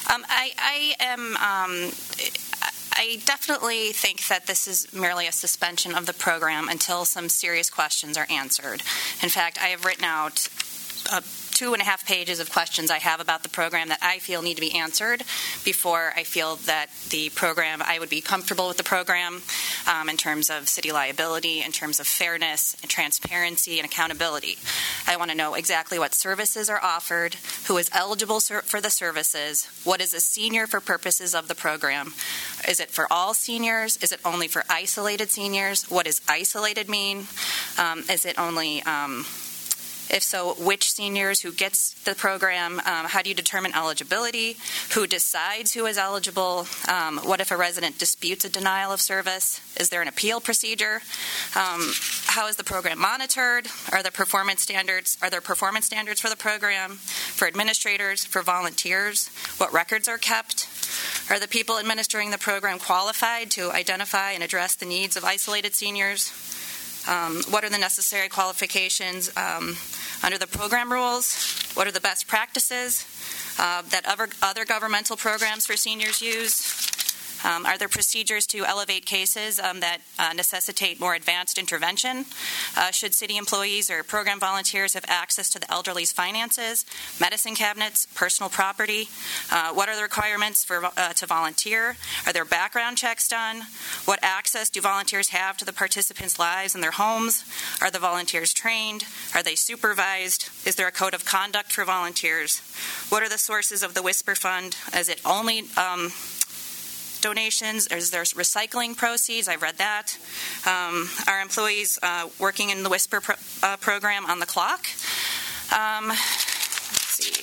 S15: I definitely think that this is merely a suspension of the program until some serious questions are answered. In fact, I have written out 2.5 pages of questions I have about the program that I feel need to be answered before I feel that the program, I would be comfortable with the program in terms of city liability, in terms of fairness and transparency and accountability. I want to know exactly what services are offered, who is eligible for the services, what is a senior for purposes of the program. Is it for all seniors? Is it only for isolated seniors? What does isolated mean? Is it only... If so, which seniors, who gets the program, how do you determine eligibility, who decides who is eligible, what if a resident disputes a denial of service, is there an appeal procedure, how is the program monitored, are there performance standards for the program, for administrators, for volunteers, what records are kept, are the people administering the program qualified to identify and address the needs of isolated seniors, what are the necessary qualifications under the program rules? What are the best practices that other governmental programs for seniors use? Are there procedures to elevate cases that necessitate more advanced intervention? Should city employees or program volunteers have access to the elderly's finances, medicine cabinets, personal property? What are the requirements to volunteer? Are there background checks done? What access do volunteers have to the participants' lives and their homes? Are the volunteers trained? Are they supervised? Is there a code of conduct for volunteers? What are the sources of the Whisper Fund? Is it only donations? Is there recycling proceeds? I read that. Are employees working in the Whisper program on the clock? Let's see.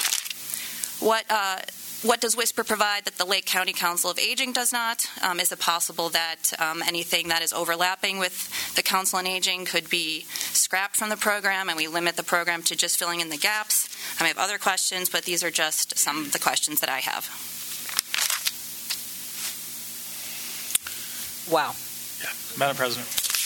S15: What does Whisper provide that the Lake County Council of Aging does not? Is it possible that anything that is overlapping with the Council on Aging could be scrapped from the program and we limit the program to just filling in the gaps? I have other questions, but these are just some of the questions that I have.
S1: Wow.
S10: Yeah, Madam President.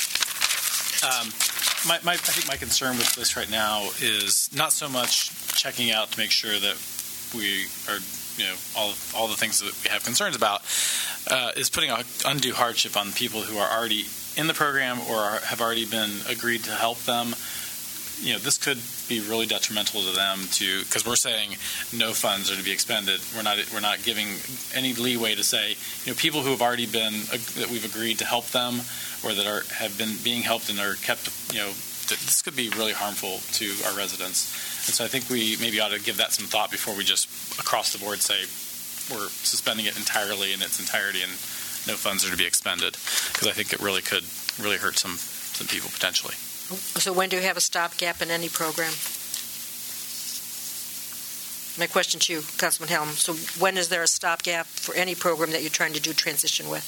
S10: I think my concern with this right now is not so much checking out to make sure that we are, all the things that we have concerns about, is putting an undue hardship on people who are already in the program or have already been agreed to help them. This could be really detrimental to them because we're saying no funds are to be expended. We're not giving any leeway to say, people who have already been that we've agreed to help them or that have been being helped and are kept. This could be really harmful to our residents. And so I think we maybe ought to give that some thought before we just across the board say we're suspending it entirely in its entirety and no funds are to be expended, because I think it really could really hurt some people potentially.
S1: So when do you have a stopgap in any program? My question to you, Councilman Helm. So when is there a stopgap for any program that you're trying to do transition with?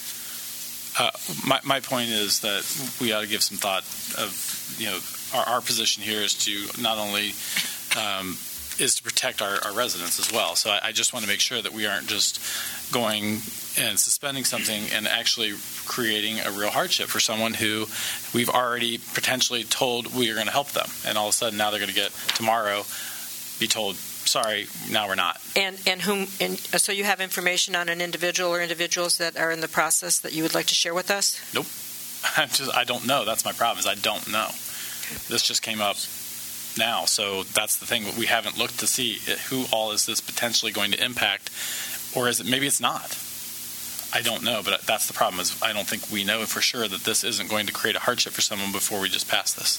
S10: My point is that we ought to give some thought of, our position here is to not only is to protect our residents as well. So I just want to make sure that we aren't just going and suspending something and actually creating a real hardship for someone who we've already potentially told we are going to help them. And all of a sudden now they're going to get tomorrow be told, sorry, now we're not.
S1: And so you have information on an individual or individuals that are in the process that you would like to share with us?
S10: Nope. I don't know. That's my problem, is I don't know. This just came up now, so that's the thing. We haven't looked to see who all is this potentially going to impact, or is it, maybe it's not. I don't know, but that's the problem, is I don't think we know for sure that this isn't going to create a hardship for someone before we just pass this.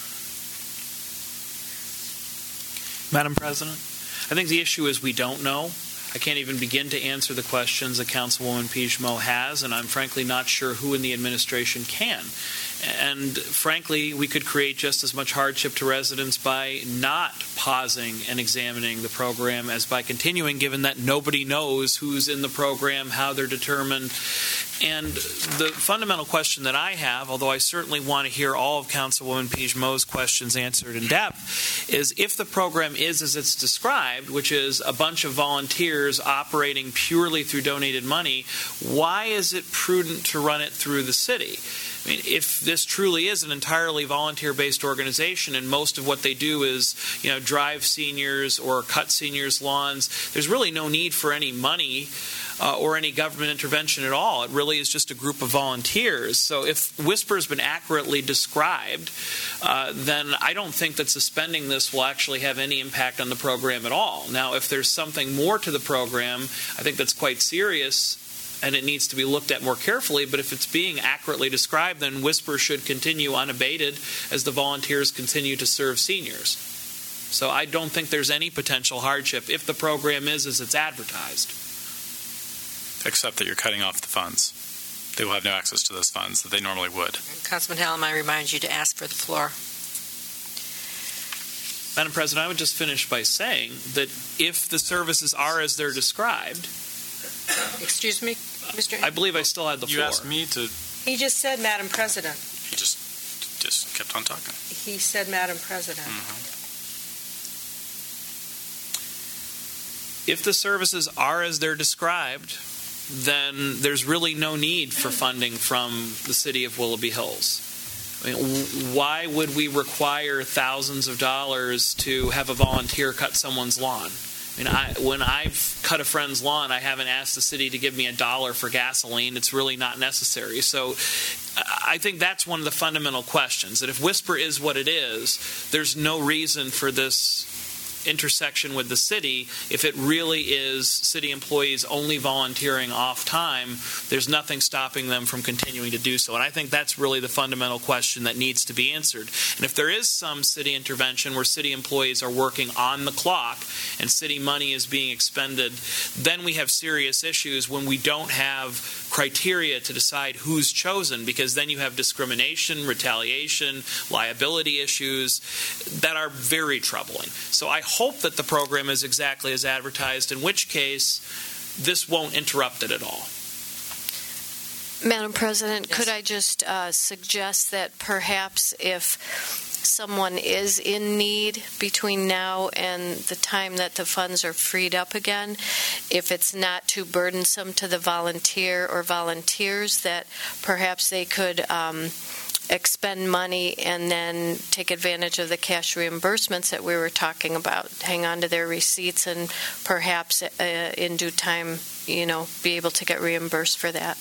S8: Madam President, I think the issue is we don't know. I can't even begin to answer the questions that Councilwoman Pijmo has, and I'm frankly not sure who in the administration can. And frankly, we could create just as much hardship to residents by not pausing and examining the program as by continuing, given that nobody knows who's in the program, how they're determined. And the fundamental question that I have, although I certainly want to hear all of Councilwoman Pijmo's questions answered in depth, is if the program is as it's described, which is a bunch of volunteers operating purely through donated money, why is it prudent to run it through the city? I mean, if this truly is an entirely volunteer-based organization and most of what they do is, drive seniors or cut seniors' lawns, there's really no need for any money or any government intervention at all. It really is just a group of volunteers. So if WISPR has been accurately described, then I don't think that suspending this will actually have any impact on the program at all. Now, if there's something more to the program, I think that's quite serious, and it needs to be looked at more carefully. But if it's being accurately described, then WISPR should continue unabated as the volunteers continue to serve seniors. So I don't think there's any potential hardship if the program is as it's advertised.
S10: Except that you're cutting off the funds. They will have no access to those funds that they normally would.
S1: Councilman Hallam, I remind you to ask for the floor.
S8: Madam President, I would just finish by saying that if the services are as they're described...
S1: Excuse me, Mr.
S8: I believe I still had the floor.
S10: You asked me to...
S1: He just said, Madam President.
S10: He just kept on talking.
S1: He said, Madam President.
S10: Mm-hmm.
S8: If the services are as they're described, then there's really no need for funding from the city of Willoughby Hills. I mean, why would we require thousands of dollars to have a volunteer cut someone's lawn? I mean, when I've cut a friend's lawn, I haven't asked the city to give me $1 for gasoline. It's really not necessary. So I think that's one of the fundamental questions, that if WISPR is what it is, there's no reason for this intersection with the city. If it really is city employees only volunteering off time, there's nothing stopping them from continuing to do so. And I think that's really the fundamental question that needs to be answered. And if there is some city intervention where city employees are working on the clock and city money is being expended, then we have serious issues when we don't have criteria to decide who's chosen, because then you have discrimination, retaliation, liability issues that are very troubling. So I hope that the program is exactly as advertised, in which case this won't interrupt it at all.
S11: Madam President,
S1: Yes.
S11: Could I just suggest that perhaps if someone is in need between now and the time that the funds are freed up again, if it's not too burdensome to the volunteer or volunteers, that perhaps they could expend money and then take advantage of the cash reimbursements that we were talking about, hang on to their receipts, and perhaps in due time, be able to get reimbursed for that.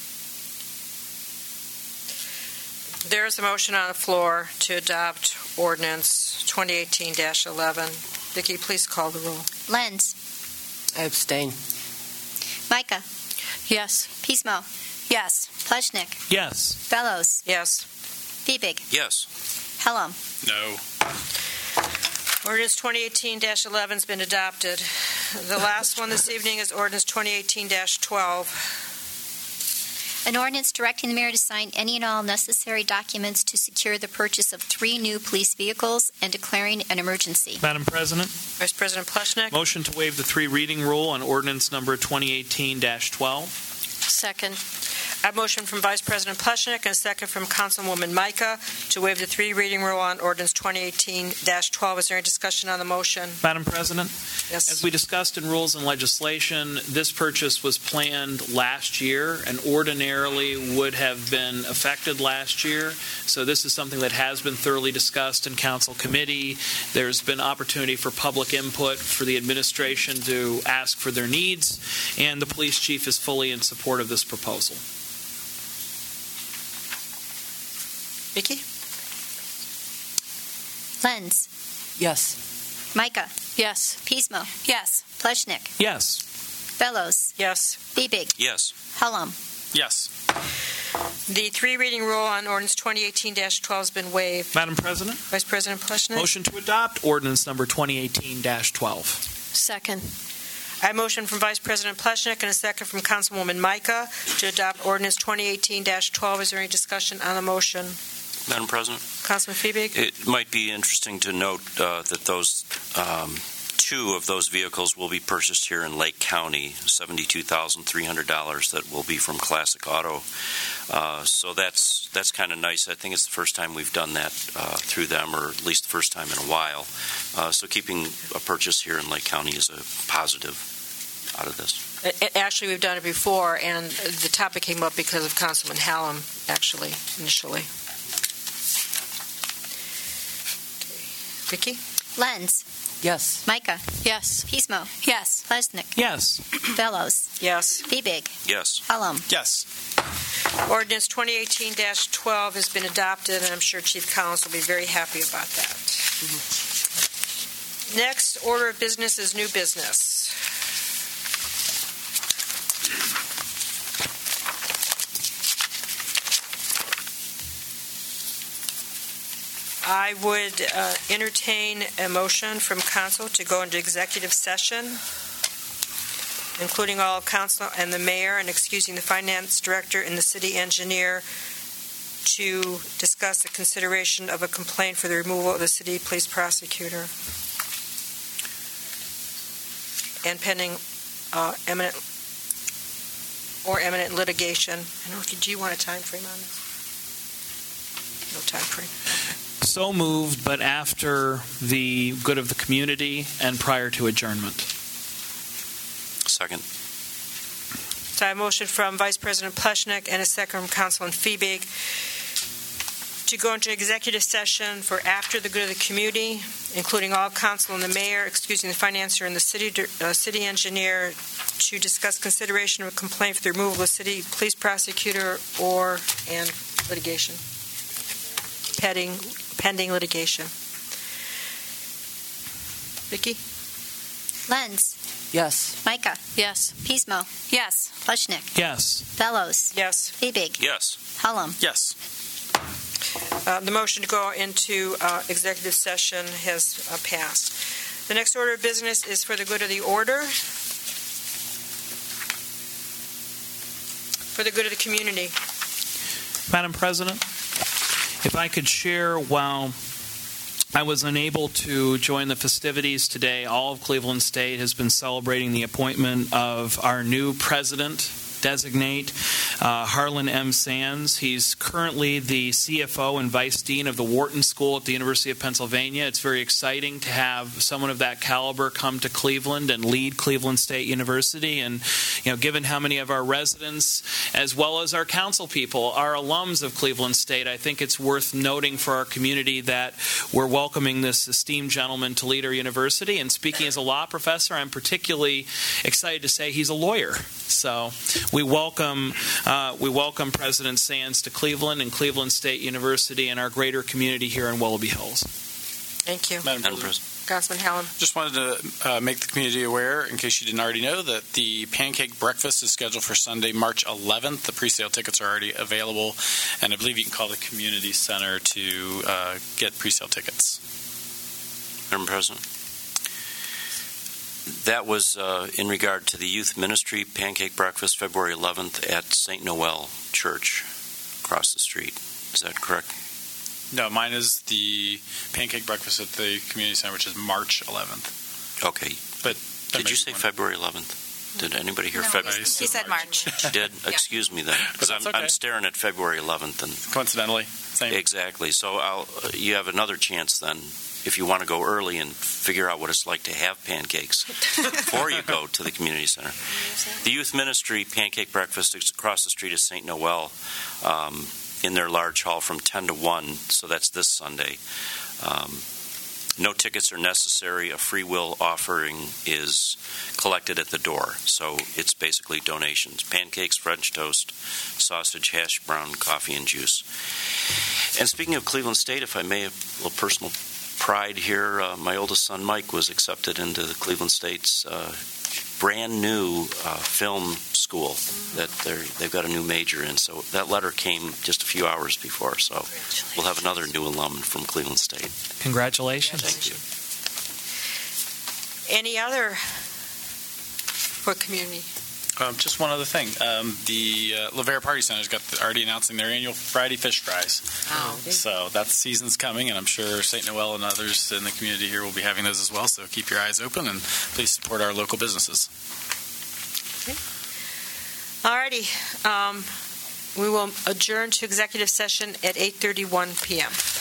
S1: There's a motion on the floor to adopt ordinance 2018-11. Vicki, please call the roll.
S3: Lenz.
S14: I abstain.
S3: Micah.
S11: Yes.
S3: Pijmo.
S15: Yes.
S3: Pleshnik.
S8: Yes.
S3: Fellows.
S1: Yes.
S3: Fiebig.
S4: Yes.
S3: Hellam.
S10: No.
S1: Ordinance 2018-11 has been adopted. The last one this evening is ordinance 2018-12.
S3: An ordinance directing the mayor to sign any and all necessary documents to secure the purchase of 3 new police vehicles and declaring an emergency.
S8: Madam President,
S1: Vice President Pleshnik.
S8: motion to waive the 3 reading rule on ordinance number 2018-12.
S11: Second.
S1: I have a motion from Vice President Pleshnik and a second from Councilwoman Micah to waive the 3 reading rule on ordinance 2018-12. Is there any discussion on the motion?
S8: Madam President,
S1: Yes.
S8: as we discussed in rules and legislation, this purchase was planned last year and ordinarily would have been affected last year. So this is something that has been thoroughly discussed in council committee. There's been opportunity for public input for the administration to ask for their needs, and the police chief is fully in support of this proposal.
S1: Vicki?
S3: Lenz.
S14: Yes.
S3: Micah.
S11: Yes.
S3: Pismo.
S15: Yes.
S3: Pleshnik.
S8: Yes.
S3: Bellows.
S1: Yes.
S3: Fiebig.
S4: Yes.
S3: Hullum.
S10: Yes.
S1: The 3 reading rule on ordinance 2018-12 has been waived.
S8: Madam President,
S1: Vice President Pleshnik.
S8: motion to adopt ordinance number 2018-12.
S11: Second.
S1: I have a motion from Vice President Pleshnik and a second from Councilwoman Micah to adopt ordinance 2018-12. Is there any discussion on the motion?
S4: Madam President?
S1: Councilman Fiebig?
S4: It might be interesting to note that those 2 of those vehicles will be purchased here in Lake County, $72,300 that will be from Classic Auto. So that's kind of nice. I think it's the first time we've done that through them, or at least the first time in a while. So keeping a purchase here in Lake County is a positive out of this.
S1: Actually, we've done it before, and the topic came up because of Councilman Hallam, actually, initially. Vicki?
S3: Lenz.
S14: Yes.
S3: Micah.
S11: Yes.
S3: Pismo.
S15: Yes.
S3: Pleshnik.
S8: Yes.
S3: Bellows.
S1: Yes.
S3: Fiebig.
S4: Yes.
S3: Hullum.
S10: Yes.
S1: Ordinance 2018-12 has been adopted, and I'm sure Chief Collins will be very happy about that. Next order of business is new business. I would entertain a motion from council to go into executive session, including all council and the mayor, and excusing the finance director and the city engineer, to discuss the consideration of a complaint for the removal of the city police prosecutor and pending imminent litigation. I don't know, do you want a time frame on this? No time frame.
S8: So moved, but after the good of the community and prior to adjournment.
S4: Second.
S1: So I have a motion from Vice President Pleshnik and a second from Councilman Fiebig to go into executive session for after the good of the community, including all council and the mayor, excusing the financier and the city engineer, to discuss consideration of a complaint for the removal of the city police prosecutor and litigation. Pending litigation. Vicki?
S3: Lenz.
S14: Yes.
S3: Micah.
S11: Yes.
S3: Pismo.
S15: Yes.
S3: Pleshnik.
S8: Yes.
S3: Bellows.
S1: Yes.
S3: Fiebig.
S4: Yes.
S3: Hullum.
S10: Yes.
S1: The motion to go into executive session has passed. The next order of business is for the good of the order, for the good of the community.
S8: Madam President, if I could share, while I was unable to join the festivities today, all of Cleveland State has been celebrating the appointment of our new president designate, Harlan M. Sands. He's currently the CFO and Vice Dean of the Wharton School at the University of Pennsylvania. It's very exciting to have someone of that caliber come to Cleveland and lead Cleveland State University. And, given how many of our residents, as well as our council people, are alums of Cleveland State, I think it's worth noting for our community that we're welcoming this esteemed gentleman to lead our university. And speaking as a law professor, I'm particularly excited to say he's a lawyer. So we welcome President Sands to Cleveland and Cleveland State University and our greater community here in Willoughby Hills.
S1: Thank you.
S10: Madam President.
S1: Councilman Hallam.
S10: Just wanted to make the community aware, in case you didn't already know, that the pancake breakfast is scheduled for Sunday, March 11th. The pre-sale tickets are already available, and I believe you can call the community center to get pre-sale tickets.
S4: Madam President. That was in regard to the youth ministry pancake breakfast February 11th at St. Noel Church across the street. Is that correct?
S10: No, mine is the pancake breakfast at the community center, which is March 11th.
S4: Okay.
S10: But
S4: did you say February 11th? Did anybody hear February?
S15: He said March.
S4: You did?
S15: Yeah.
S4: Excuse me then, because I'm staring at February 11th. And
S10: coincidentally, same.
S4: Exactly. So you have another chance then, if you want to go early and figure out what it's like to have pancakes before you go to the community center. The youth ministry pancake breakfast is across the street of St. Noel in their large hall from 10 to 1, so that's this Sunday. No tickets are necessary. A free will offering is collected at the door. So it's basically donations. Pancakes, French toast, sausage, hash brown, coffee, and juice. And speaking of Cleveland State, if I may, a little personal pride here. My oldest son, Mike, was accepted into the Cleveland State's brand new film school that they've got a new major in. So that letter came just a few hours before. So we'll have another new alum from Cleveland State.
S8: Congratulations.
S4: Thank you.
S1: Any other for community?
S10: Just one other thing. The Lavera Party Center has got already announcing their annual Friday fish fries.
S1: Oh.
S10: So that season's coming, and I'm sure St. Noel and others in the community here will be having those as well. So keep your eyes open and please support our local businesses.
S1: All righty. We will adjourn to executive session at 8:31 p.m.